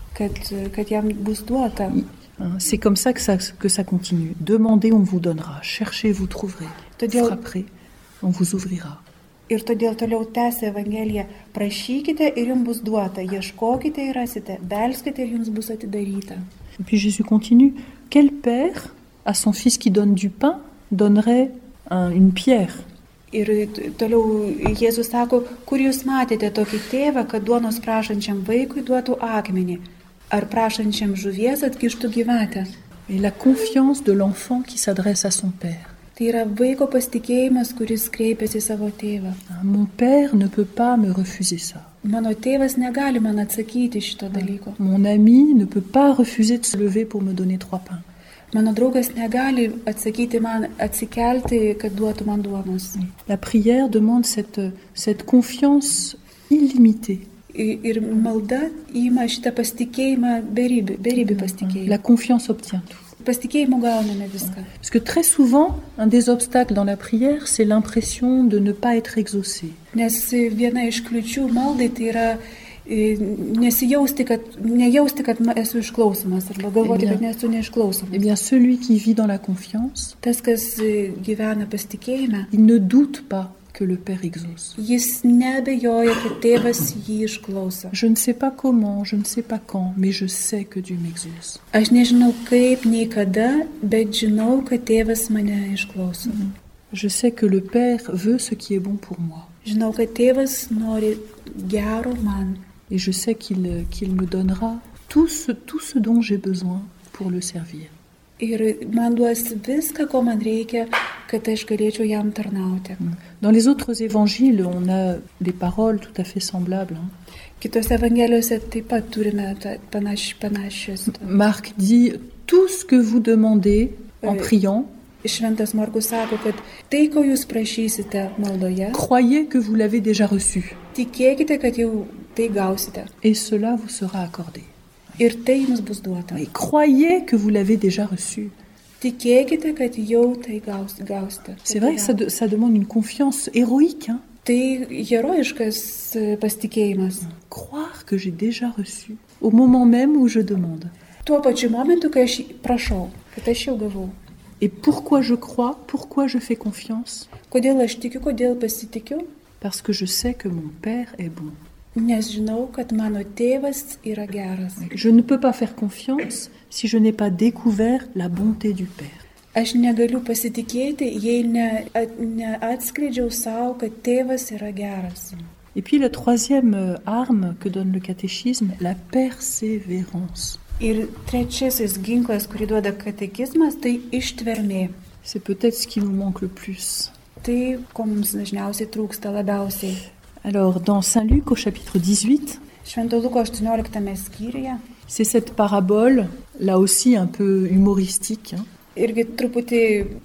Speaker 3: kad jam bus duota.
Speaker 2: C'est comme ça que ça continue. Demandez, on vous donnera. Cherchez, vous trouverez. Frapperez, on vous ouvrira.
Speaker 3: Ir todėl toliau tęsia Evangelija: prašykite ir jums bus duota, ieškokite ir rasite, belskite ir jums bus atidaryta.
Speaker 2: Et puis Jésus continue: quel père, à son fils qui donne du pain, donnerait une pierre?
Speaker 3: Ir toliau Jėzus sako: kur jūs matėte tokį tėvą, kad duonos prašančiam vaikui duotų akmenį, ar prašančiam žuvies atkištų gyvatę?
Speaker 2: Et la confiance de l'enfant qui s'adresse à son père.
Speaker 3: Tai yra vaiko pasitikėjimas, kuris kreipiasi savo tėvą.
Speaker 2: Mon père ne peut pas me refuser ça.
Speaker 3: Mano tėvas negali man atsakyti šito dalyko.
Speaker 2: Mon ami ne peut pas refuser de se lever pour me donner 3 pains.
Speaker 3: Mano draugas negali atsakyti man atsikelti, kad duotų man duonos.
Speaker 2: La prière demande cette confiance illimitée.
Speaker 3: Ir malda ima šitą pasitikėjimą beribį pasitikėjimą.
Speaker 2: La confiance obtient tout.
Speaker 3: Pasitikėjimu gauname viską.
Speaker 2: Parce que très souvent, un des obstacles dans la prière, c'est l'impression de ne pas être exaucé.
Speaker 3: Nes viena iš kliūčių maldai tai yra nejausti, kad esu išklausomas, arba galvoti, kad nesu neišklausomas.
Speaker 2: Eh bien, celui qui vit dans la confiance,
Speaker 3: tas, kas gyvena pasitikėjime,
Speaker 2: il ne doute pas que le Père exauce.
Speaker 3: Jis neabejoja, kad tėvas jį išklauso.
Speaker 2: Je ne sais pas comment, je ne sais pas quand, mais je sais que Dieu m'exauce.
Speaker 3: Aš nežinau kaip, nei kada, bet žinau, kad tėvas mane išklauso.
Speaker 2: Je sais que le Père veut ce qui est bon pour moi.
Speaker 3: Žinau, kad tėvas nori gero man.
Speaker 2: Et je sais qu'il me donnera tout ce dont j'ai besoin pour le servir.
Speaker 3: Ir man duos viską, ko man reikia, kad aš galėčiau jam tarnauti.
Speaker 2: Dans les autres évangiles, on a des paroles tout à fait semblables.
Speaker 3: Kitose evangelijose taip pat turime panašius.
Speaker 2: Marc dit: tout ce que vous demandez en priant,
Speaker 3: Šventas Markus sako, kad tai, ko jūs prašysite maldoje,
Speaker 2: croyez que vous l'avez déjà reçu.
Speaker 3: Tikėkite, kad jau tai gausite.
Speaker 2: Et cela vous sera accordé.
Speaker 3: Ir tai jums bus duota.
Speaker 2: Et croyez que vous l'avez déjà reçu.
Speaker 3: Tikėkite, kad jau tai gausite.
Speaker 2: C'est vrai que ça demande une confiance héroïque.
Speaker 3: Tai herojiškas pasitikėjimas.
Speaker 2: Croire que j'ai déjà reçu au moment même où je demande.
Speaker 3: Tuo pačiu momentu, kai aš prašau, kad aš jau gavau.
Speaker 2: Et pourquoi je crois, pourquoi je fais confiance?
Speaker 3: Kodėl aš tikiu, kodėl pasitikiu?
Speaker 2: Parce que je sais que mon Père est bon.
Speaker 3: Nes žinau, kad mano tėvas yra geras.
Speaker 2: Je ne peux pas faire confiance si je n'ai pas découvert la bonté du Père.
Speaker 3: Aš negaliu pasitikėti, jei neatskleidžiau savo, kad tėvas yra geras.
Speaker 2: Et puis la troisième arme que donne le catéchisme, la persévérance.
Speaker 3: Ir trečiasis ginklas, kurį duoda katekizmas, tai ištvermė.
Speaker 2: C'est peut-être ce qui nous manque le plus.
Speaker 3: Tai, ko mums dažniausiai trūksta labiausiai.
Speaker 2: Alors, dans Saint Luc, au chapitre 18,
Speaker 3: Švento Luko 18 skyriuje,
Speaker 2: c'est cette parabole, là aussi un peu humoristique,
Speaker 3: irgi truputį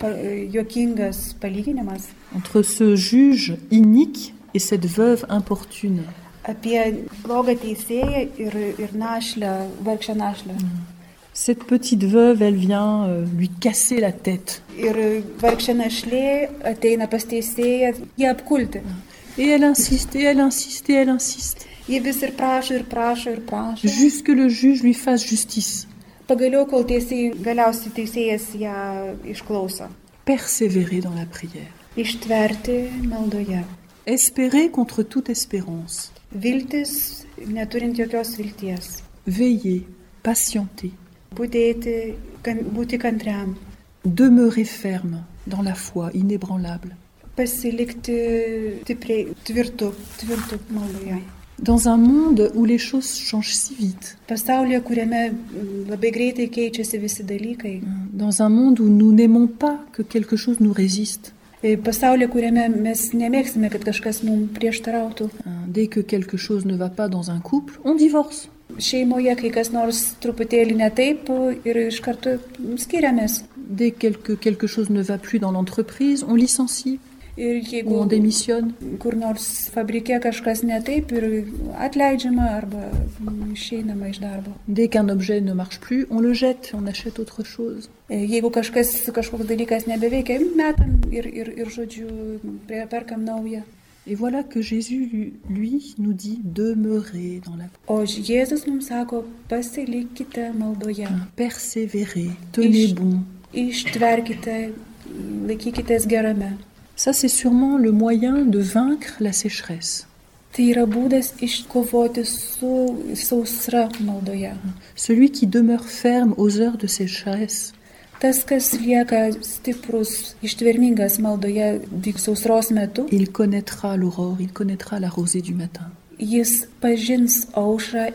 Speaker 3: juokingas palyginimas,
Speaker 2: entre ce juge inique et cette veuve importune.
Speaker 3: Apie blogą teisėją ir našlę, vargšę našlę.
Speaker 2: Cette petite veuve, elle vient lui casser la tête.
Speaker 3: Ir vargšė našlė ateina pas teisėją, jį apkulti.
Speaker 2: Et elle insiste, et elle insiste, et elle insiste.
Speaker 3: Jie vis ir prašo, ir prašo, ir prašo.
Speaker 2: Jusque le juge lui fasse justice.
Speaker 3: Pagaliau, kol galiausiai teisėjas ją išklauso.
Speaker 2: Persévérer dans la prière.
Speaker 3: Ištverti maldoje.
Speaker 2: Espérer contre toute espérance.
Speaker 3: Viltis, neturint jokios vilties.
Speaker 2: Veiller, patienter.
Speaker 3: Budėti, būti kantriam.
Speaker 2: Demeurer ferme dans la foi, inébranlable.
Speaker 3: Pasilikti stipriai, tvirtu maldoje.
Speaker 2: Dans un monde où les choses changent si vite.
Speaker 3: Pasaulyje, kuriame labai greitai keičiasi visi dalykai.
Speaker 2: Dans un monde où nous n'aimons pas que quelque chose nous résiste.
Speaker 3: Pasaulyje, kuriame mes nemėgsime, kad kažkas mums prieštarautų.
Speaker 2: Dès que quelque chose ne va pas dans un couple, on divorce.
Speaker 3: Šeimoje, kai kas nors truputėlį ne taip ir iš karto skiriamės.
Speaker 2: Dès que quelque chose ne va plus dans l'entreprise, on licencie.
Speaker 3: Ir jeigu
Speaker 2: on démissionne.
Speaker 3: Kur nors fabrike kažkas ne taip ir atleidžiama arba išeinama iš darbo.
Speaker 2: Dès qu'un objet ne marche plus, on le jette, on achète autre chose.
Speaker 3: Jeigu kažkoks dalykas nebeveikia, metam ir žodžiu, perkam naują.
Speaker 2: Et voilà que Jésus, lui, nous dit demeurez dans la
Speaker 3: O Jėzus mums sako, pasilikite maldoje,
Speaker 2: persévérez, tenez bon.
Speaker 3: ištverkite, laikykitės gerame.
Speaker 2: Ça, c'est sûrement le moyen de vaincre la sécheresse.
Speaker 3: Tai yra būdas iškovoti su sausra maldoje.
Speaker 2: Celui qui demeure ferme aux heures de sécheresse,
Speaker 3: Tas, kas lieka stiprus, ištvermingas maldoje sausros metu,
Speaker 2: il connaîtra l'aurore, il connaîtra la rosée du matin.
Speaker 3: jis pažins aušrą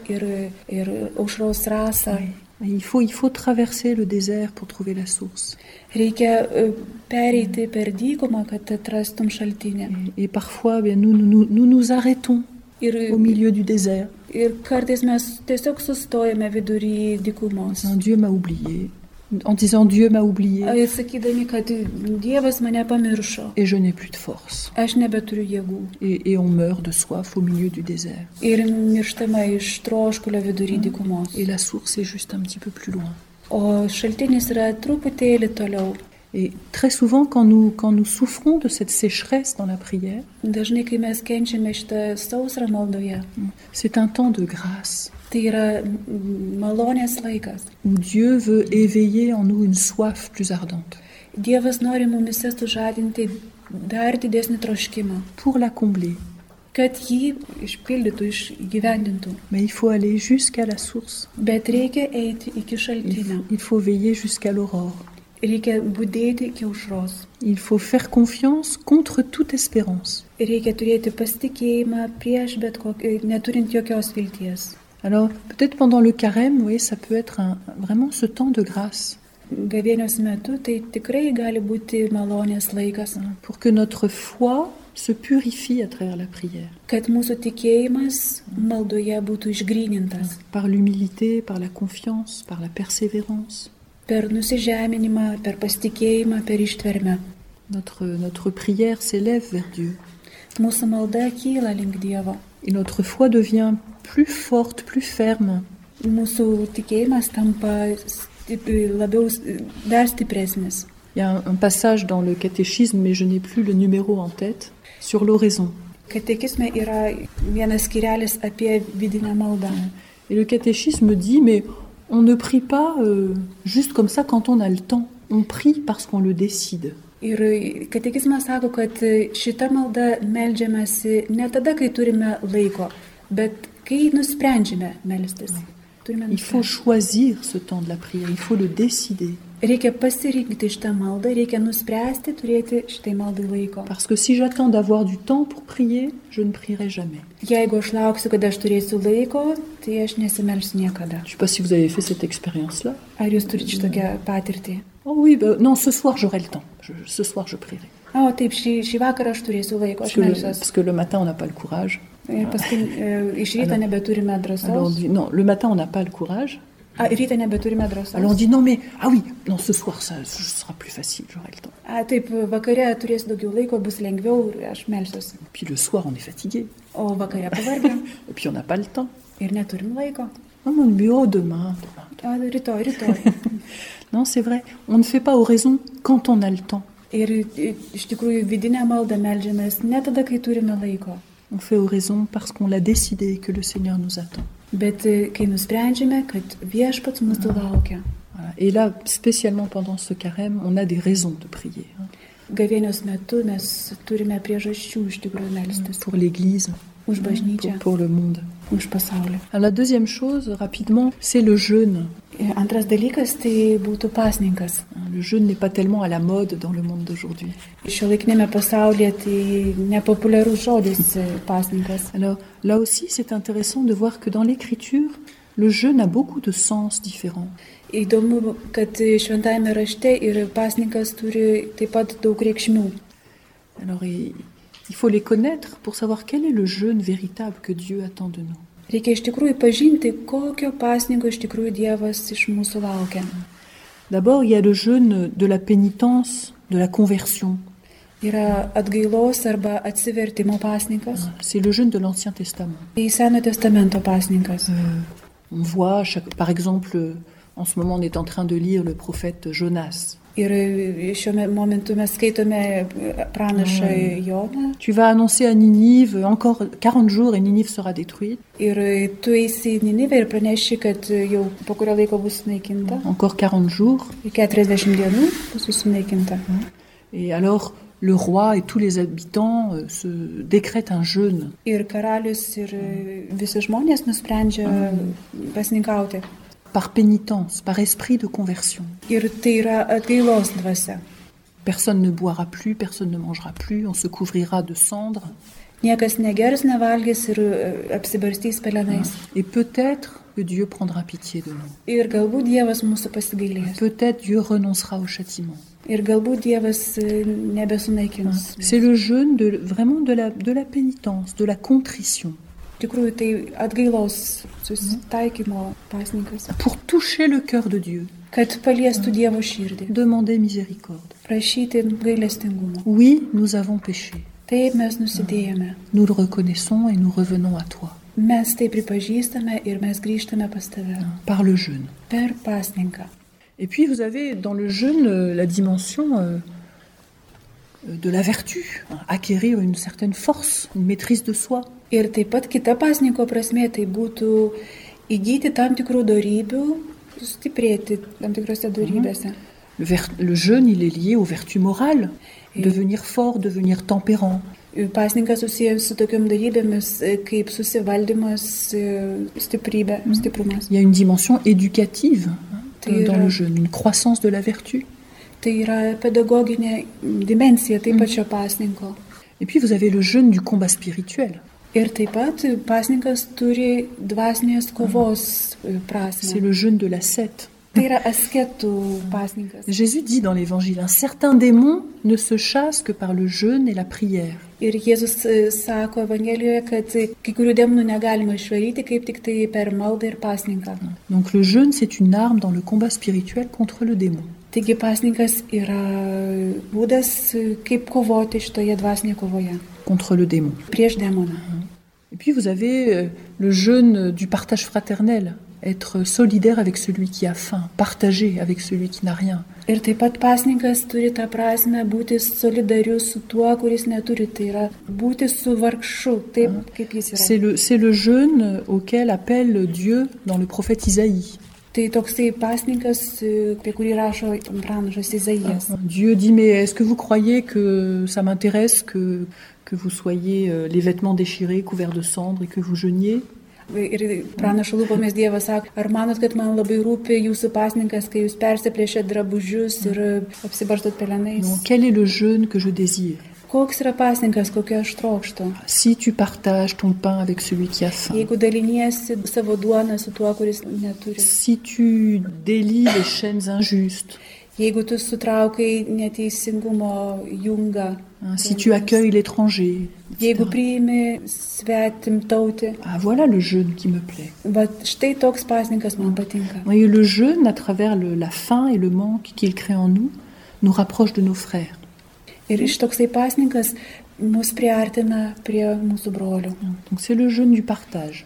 Speaker 3: ir aušros rasą.
Speaker 2: Il faut traverser le désert pour trouver la source.
Speaker 3: Reikia pereiti per dykumą, kad atrastum šaltinį.
Speaker 2: Et parfois, nous arrêtons
Speaker 3: Ir,
Speaker 2: au milieu du désert.
Speaker 3: ir kartais mes tiesiog sustojame vidury dykumos.
Speaker 2: Dieu m'a oublié. En disant Dieu m'a oublié
Speaker 3: Ir sakydami, kad Dievas mane pamiršo,
Speaker 2: et je n'ai plus de force.
Speaker 3: aš nebeturiu jėgų.
Speaker 2: Et on meurt de soif au milieu du désert.
Speaker 3: Ir mirštama iš troškulio vidury dykumos.
Speaker 2: Et la source est juste un petit peu plus loin.
Speaker 3: O šaltinis yra truputėlį toliau.
Speaker 2: Et très souvent, quand nous souffrons de cette sécheresse dans la prière,
Speaker 3: Dažnai, kai mes kenčiame šitą sausrą maldoje,
Speaker 2: c'est un temps de grâce
Speaker 3: tai yra malonės laikas.
Speaker 2: où Dieu veut éveiller en nous une soif plus ardente
Speaker 3: Dievas nori mumise sužadinti dar didesnį troškimą,
Speaker 2: pour la combler.
Speaker 3: kad jį išpildytų, išgyvendintų.
Speaker 2: Mais il faut aller jusqu'à la source.
Speaker 3: Bet reikia eiti iki šaltinio.
Speaker 2: Il faut veiller jusqu'à l'aurore.
Speaker 3: Reikia budėti iki aušros.
Speaker 2: Il faut faire confiance contre toute espérance.
Speaker 3: Reikia turėti pasitikėjimą prieš bet kokį, neturint jokios vilties.
Speaker 2: Alors, peut-être pendant le carême, vous voyez, ça peut être vraiment ce temps de grâce
Speaker 3: Gavėnios metu tai tikrai gali būti malonės laikas,
Speaker 2: pour que notre foi se purifie à travers la prière,
Speaker 3: kad mūsų tikėjimas maldoje būtų išgrynintas
Speaker 2: par l'humilité, par la confiance, par la persévérance.
Speaker 3: per nusižeminimą, per pasitikėjimą, per ištvermę.
Speaker 2: Notre prière s'élève vers Dieu
Speaker 3: Mūsų malda kyla link Dievo.
Speaker 2: et notre foi devient plus forte, plus ferme.
Speaker 3: Mūsų tikėjimas tampa labiau, dar stipresnis.
Speaker 2: Il y a un passage dans le catéchisme, mais je n'ai plus le numéro en tête, sur l'oraison.
Speaker 3: Katekizme yra vienas skyrelis apie vidinę maldą.
Speaker 2: Et le catéchisme dit, mais on ne prie pas juste comme ça quand on a le temps. On prie parce qu'on le décide.
Speaker 3: Ir katekizmas sako, kad šita malda meldžiamasi ne tada, kai turime laiko, bet kai nusprendžiame melstis.
Speaker 2: Il faut choisir ce temps de la prière, il faut le décider.
Speaker 3: Reikia pasirinkti šitą maldą, reikia nuspręsti turėti šitai maldai laiko.
Speaker 2: Parce que si j'attends d'avoir du temps pour prier, je ne prierai jamais.
Speaker 3: Jeigu aš lauksiu, kad aš turėsiu laiko, tai aš nesimelsiu niekada.
Speaker 2: Je ne sais pas si vous avez fait cette expérience-là.
Speaker 3: Ar jūs turite šitokią patirtį?
Speaker 2: Oh oui, non, ce soir j'aurai le temps. Ce soir je prierai.
Speaker 3: O taip, šį vakarą aš turėsiu laiko, aš melsiuosi.
Speaker 2: Parce que le matin on n'a pas le courage.
Speaker 3: Ir paskui iš ryto nebeturime
Speaker 2: Alors on
Speaker 3: drąsos.
Speaker 2: dit, non, le matin on n'a pas le courage.
Speaker 3: Ryte nebeturime drąsos.
Speaker 2: Alors on dit non mais, ah oui, non, ce soir ça sera plus facile, j'aurai le temps.
Speaker 3: Taip, vakare turėsiu daugiau laiko, bus lengviau ir aš melsiuosi.
Speaker 2: Puis le soir on est fatigué.
Speaker 3: O vakare pavargę
Speaker 2: Et puis on n'a pas le temps.
Speaker 3: ir neturim laiko.
Speaker 2: Non, mon bureau demain.
Speaker 3: Rytoj.
Speaker 2: Non, c'est vrai, on ne fait pas oraison quand on a le temps.
Speaker 3: Ir iš tikrųjų vidinę maldą meldžiamės ne tada, kai turime laiko,
Speaker 2: On fait oraison parce qu'on l'a décidé que le Seigneur nous attend.
Speaker 3: bet kai nusprendžiame, kad viešpats mūsų laukia.
Speaker 2: Voilà. Et là, spécialement pendant ce carême, on a des raisons de prier.
Speaker 3: Gavėnios metu mes turime priežasčių iš tikrųjų melstis
Speaker 2: Pour l'Église,
Speaker 3: už bažnyčią,
Speaker 2: pour le monde.
Speaker 3: už pasaulį.
Speaker 2: Alors, la deuxième chose, rapidement, c'est le jeûne.
Speaker 3: Ir antras dalykas tai būtų pasninkas.
Speaker 2: Le jeûne n'est pas tellement à la mode dans le monde d'aujourd'hui.
Speaker 3: Šiuolaikinėme pasaulyje tai nepopuliarus žodis pasninkas.
Speaker 2: Alors là aussi, c'est intéressant de voir que dans l'Écriture, le jeûne a beaucoup de sens différents.
Speaker 3: Įdomu, kad šventajame rašte ir pasninkas turi taip pat daug reikšmių.
Speaker 2: Alors il faut les connaître pour savoir quel est le jeûne véritable que Dieu attend de nous.
Speaker 3: Reikia iš tikrųjų pažinti, kokio pasninko iš tikrųjų Dievas iš mūsų laukia.
Speaker 2: D'abord, il y a le jeûne de la pénitence, de la conversion.
Speaker 3: Yra atgailos arba atsivertimo pasninkas.
Speaker 2: C'est le jeûne de l'Ancien Testament.
Speaker 3: Tai Seno testamento pasninkas.
Speaker 2: On voit, par exemple, en ce moment, on est en train de lire le prophète Jonas.
Speaker 3: Ir šiuo momentu mes skaitome pranašą Joną.
Speaker 2: Tu vas annoncer à Ninive encore 40 jours et Ninive sera détruite.
Speaker 3: Ir tu eisi į Ninivę ir praneši, kad jau po kurio laiko bus sunaikinta.
Speaker 2: Encore 40 jours.
Speaker 3: 40 dienų bus sunaikinta.
Speaker 2: Et alors, le roi et tous les habitants se décrètent un jeûne.
Speaker 3: Ir karalius ir visi žmonės nusprendžia pasninkauti.
Speaker 2: Par pénitence, par esprit de conversion.
Speaker 3: Ir tai yra atgailos dvasia.
Speaker 2: Personne ne boira plus, personne ne mangera plus, on se couvrira de cendres.
Speaker 3: Niekas negers, nevalgys ir apsibarstys pelenais.
Speaker 2: Et peut-être que Dieu prendra pitié de nous.
Speaker 3: Ir galbūt Dievas mūsų pasigailės.
Speaker 2: Peut-être Dieu renoncera au châtiment.
Speaker 3: Ir galbūt Dievas nebesunaikins.
Speaker 2: C'est le jeûne vraiment de la pénitence, de la contrition.
Speaker 3: Tikrųjų, tai atgailos susitaikymo pasninkas.
Speaker 2: Pour toucher le cœur de Dieu.
Speaker 3: Kad paliestų Dievo širdį.
Speaker 2: Demander miséricorde.
Speaker 3: Prašyti gailestingumo.
Speaker 2: Oui, nous avons péché.
Speaker 3: Taip, mes nusidėjome.
Speaker 2: Nous le reconnaissons et nous revenons à toi.
Speaker 3: Mes tai pripažįstame ir mes grįžtame pas tave.
Speaker 2: Par le jeûne.
Speaker 3: Per pasninką.
Speaker 2: Et puis vous avez dans le jeûne la dimension de la vertu, acquérir une certaine force, une maîtrise de soi.
Speaker 3: Ir taip pat kita pasninko prasmė tai būtų įgyti tam tikrų dorybių, stiprėti tam tikrose dorybėse.
Speaker 2: Le jeûne, il est lié aux vertus morales, devenir fort, devenir tempérant.
Speaker 3: Pasninkas susijęs su tokiom dorybėmis kaip susivaldymas, stiprybė, stiprumas.
Speaker 2: Il y a une dimension éducative dans le jeûne, une croissance de la vertu.
Speaker 3: Tai yra pedagoginė dimensija taip pat šio pasninko.
Speaker 2: Et puis vous avez le jeûne du combat spirituel.
Speaker 3: Ir taip pat pasninkas turi dvasinės kovos prasmę.
Speaker 2: C'est le jeûne de l'ascète.
Speaker 3: Tai yra asketų pasninkas.
Speaker 2: Jésus dit dans l'évangile, un certain démon ne se chasse que par le jeûne et la prière.
Speaker 3: Ir Jėzus sako Evangelijoje, kad kai kurių demonų negalima išvaryti kaip tik tai per maldą ir pasninką.
Speaker 2: Donc le jeûne, c'est une arme dans le combat spirituel contre le démon.
Speaker 3: Taigi pasninkas yra būdas, kaip kovoti šitoje dvasinėje kovoje.
Speaker 2: Contre le démon.
Speaker 3: Prieš demoną.
Speaker 2: Et puis vous avez le jeûne du partage fraternel, être solidaire avec celui qui a faim, partager avec celui qui n'a rien.
Speaker 3: Ir taip pat pasninkas turi tą prasme būti solidariu su tuo, kuris neturi, tai yra būti su vargšu, taip kaip jis yra.
Speaker 2: C'est le jeûne auquel appelle Dieu dans le prophète Isaïe.
Speaker 3: Tai toksai pasninkas, apie kurį rašo pranašas Izaijas.
Speaker 2: Dieu dit, mais est-ce que vous croyez que ça m'intéresse que vous soyez les vêtements déchirés, couverts de cendres et que vous jeûniez?
Speaker 3: Ir pranašo lūpomis Dievas sako, ar manot, kad man labai rūpi jūsų pasninkas, kai jūs persiplėšėt drabužius ir apsibarstot pelenais?
Speaker 2: Non, quel est le jeûne que je désire?
Speaker 3: Koks yra pasninkas, kokio aš trokštu?
Speaker 2: Si tu partages ton pain avec celui qui a faim.
Speaker 3: Jeigu daliniesi savo duoną su tuo, kuris neturi.
Speaker 2: Si tu délies les chaînes injustes.
Speaker 3: Jeigu tu sutraukai neteisingumo jungą.
Speaker 2: Si tu accueilles l'étranger.
Speaker 3: Jeigu priimi svetimtautį.
Speaker 2: Ah, voilà le jeûne qui me plaît.
Speaker 3: Bet štai toks pasninkas man patinka.
Speaker 2: Oui, le jeûne, à travers la faim et le manque qu'il crée en nous rapproche de nos frères.
Speaker 3: Ir iš toksai pasninkas mus priartina prie mūsų brolių.
Speaker 2: Donc c'est le jeûne du partage,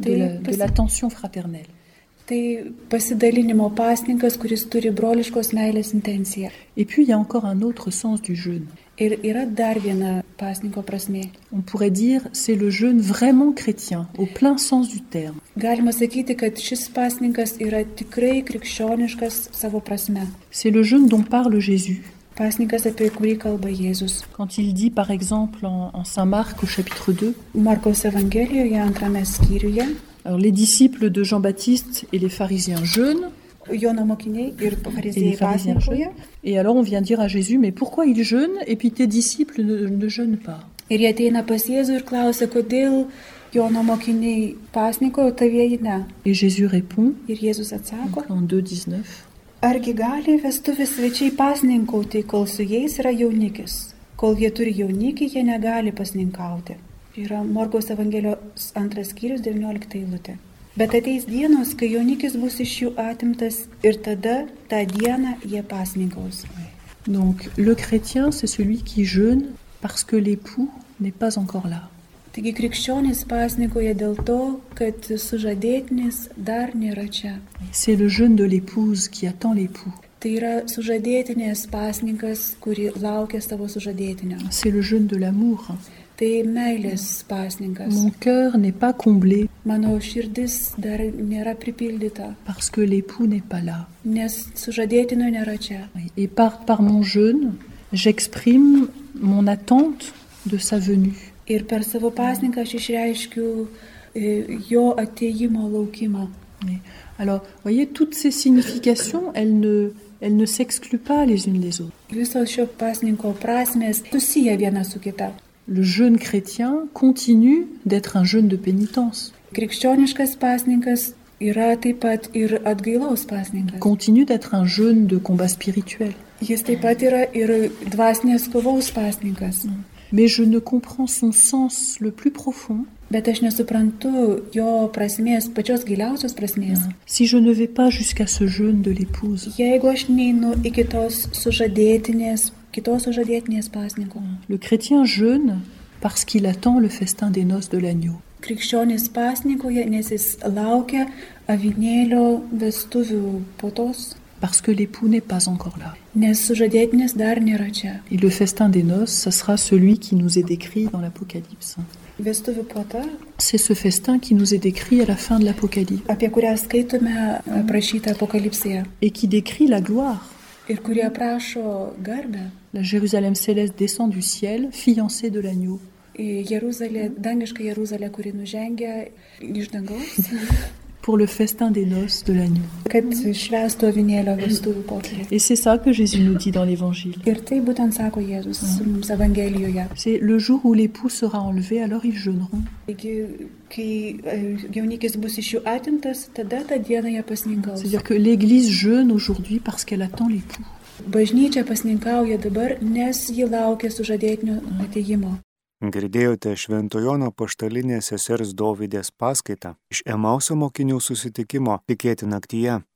Speaker 2: de l'attention fraternelle.
Speaker 3: Tai pasidalinimo pasninkas, kuris turi broliškos meilės intenciją.
Speaker 2: Et puis il y a encore un autre sens du jeûne.
Speaker 3: Ir yra dar viena pasninko prasmė.
Speaker 2: On pourrait dire c'est le jeûne vraiment chrétien, au plein sens du terme.
Speaker 3: Galima sakyti, kad šis pasninkas yra tikrai krikščioniškas savo prasme.
Speaker 2: C'est le jeûne dont parle Jésus.
Speaker 3: Pasninkas, apie kurį kalba Jėzus.
Speaker 2: Quand il dit par exemple en Saint Marc au chapitre 2.
Speaker 3: Markos Evangelijoje 2 skyriuje.
Speaker 2: Alors les disciples de Jean-Baptiste et les pharisiens jeûnent.
Speaker 3: Jono mokiniai ir fariziejai pasninkauja.
Speaker 2: Et alors on vient dire à Jésus, mais pourquoi ils jeûnent et puis tes disciples ne jeûnent pas?
Speaker 3: Ir jie ateina pas Jėzų ir klausia, kodėl Jono mokiniai pasninkauja, tavieji ne.
Speaker 2: Et Jésus répond,
Speaker 3: ir Jėzus atsako,
Speaker 2: en 2:19,
Speaker 3: argi gali vestuvės svečiai pasninkauti, kol su jais yra jaunikis? Kol jie turi jaunikį, jie negali pasninkauti. Yra Morkaus Evangelijos 2 skyrius 19 eilutė. Bet ateis dienos, kai jaunikis bus iš jų atimtas ir tada tą dieną jie pasninkaus.
Speaker 2: Donc le chrétien, c'est celui qui jeûne parce que l'époux n'est pas encore là.
Speaker 3: Taigi krikščionis pasninkoja dėl to, kad sužadėtinis dar nėra čia.
Speaker 2: C'est le jeûne de l'épouse qui attend l'époux.
Speaker 3: Tai yra sužadėtinės pasninkas, kuri laukia savo sužadėtinio.
Speaker 2: C'est le jeûne de l'amour.
Speaker 3: Tai meilės pasninkas.
Speaker 2: Mon cœur n'est pas comblé
Speaker 3: Mano širdis dar nėra pripildyta,
Speaker 2: parce que l'époux n'est pas là.
Speaker 3: nes sužadėtinio nėra čia.
Speaker 2: Et par mon jeûne, j'exprime mon attente de sa venue.
Speaker 3: Ir per savo pasninką aš išreiškiu jo atėjimo laukimą.
Speaker 2: Alors, vous voyez, toutes ces significations, elles ne s'excluent pas les unes les autres.
Speaker 3: Visos šio pasninko prasmės susiję viena su kita.
Speaker 2: Le jeûne chrétien continue d'être un jeûne de pénitence,
Speaker 3: Krikščioniškas pasninkas yra taip pat ir atgailaus pasninkas.
Speaker 2: continue d'être un jeûne de combat spirituel.
Speaker 3: Jis taip pat yra ir dvasinės kovos pasninkas.
Speaker 2: Mais je ne comprends son sens le plus profond
Speaker 3: Bet aš nesuprantu jo prasmės, pačios giliausios prasmės.
Speaker 2: si je ne vais pas jusqu'à ce jeûne de l'épouse.
Speaker 3: Jeigu aš neinu iki kitos sužadėtinės pasninko.
Speaker 2: Le chrétien jeûne parce qu'il attend le festin des noces de l'agneau.
Speaker 3: Krikščionis pasninkoje, nes jis laukia avinėlio vestuvių puotos,
Speaker 2: Parce que l'époux n'est pas encore là.
Speaker 3: nes sužadėtinis dar nėra čia.
Speaker 2: Et le festin des noces, ça sera celui qui nous est décrit dans l'Apocalypse.
Speaker 3: Vestuvių puota,
Speaker 2: C'est ce festin qui nous est décrit à la fin de l'Apocalypse
Speaker 3: apie kurią skaitome aprašytą Apokalipsėje
Speaker 2: et qui décrit la gloire.
Speaker 3: ir kurie aprašo garbę.
Speaker 2: La Jérusalem céleste descend du ciel, fiancée de l'agneau.
Speaker 3: Jeruzalė, dangiška Jeruzalė, kuri nužengia iš dangaus,
Speaker 2: Pour le festin des noces de l'agneau.
Speaker 3: kad švęstų avinėlio vestuvių potyrį.
Speaker 2: Et c'est ça que Jésus nous dit dans l'Évangile.
Speaker 3: Ir tai būtent sako Jėzus mums Evangelijoje.
Speaker 2: C'est le jour où l'époux sera enlevé, alors ils jeûneront.
Speaker 3: Taigi, kai jaunikis bus iš jų atimtas, tada tą dieną jie pasninkaus.
Speaker 2: C'est-à-dire que l'Église jeûne aujourd'hui parce qu'elle attend l'époux.
Speaker 3: Bažnyčia pasninkauja dabar, nes ji laukia sužadėtinio atėjimo.
Speaker 1: Girdėjote Švento Jono apaštalinės sesers Dovydės paskaitą iš Emauso mokinių susitikimo Tikėti naktyje.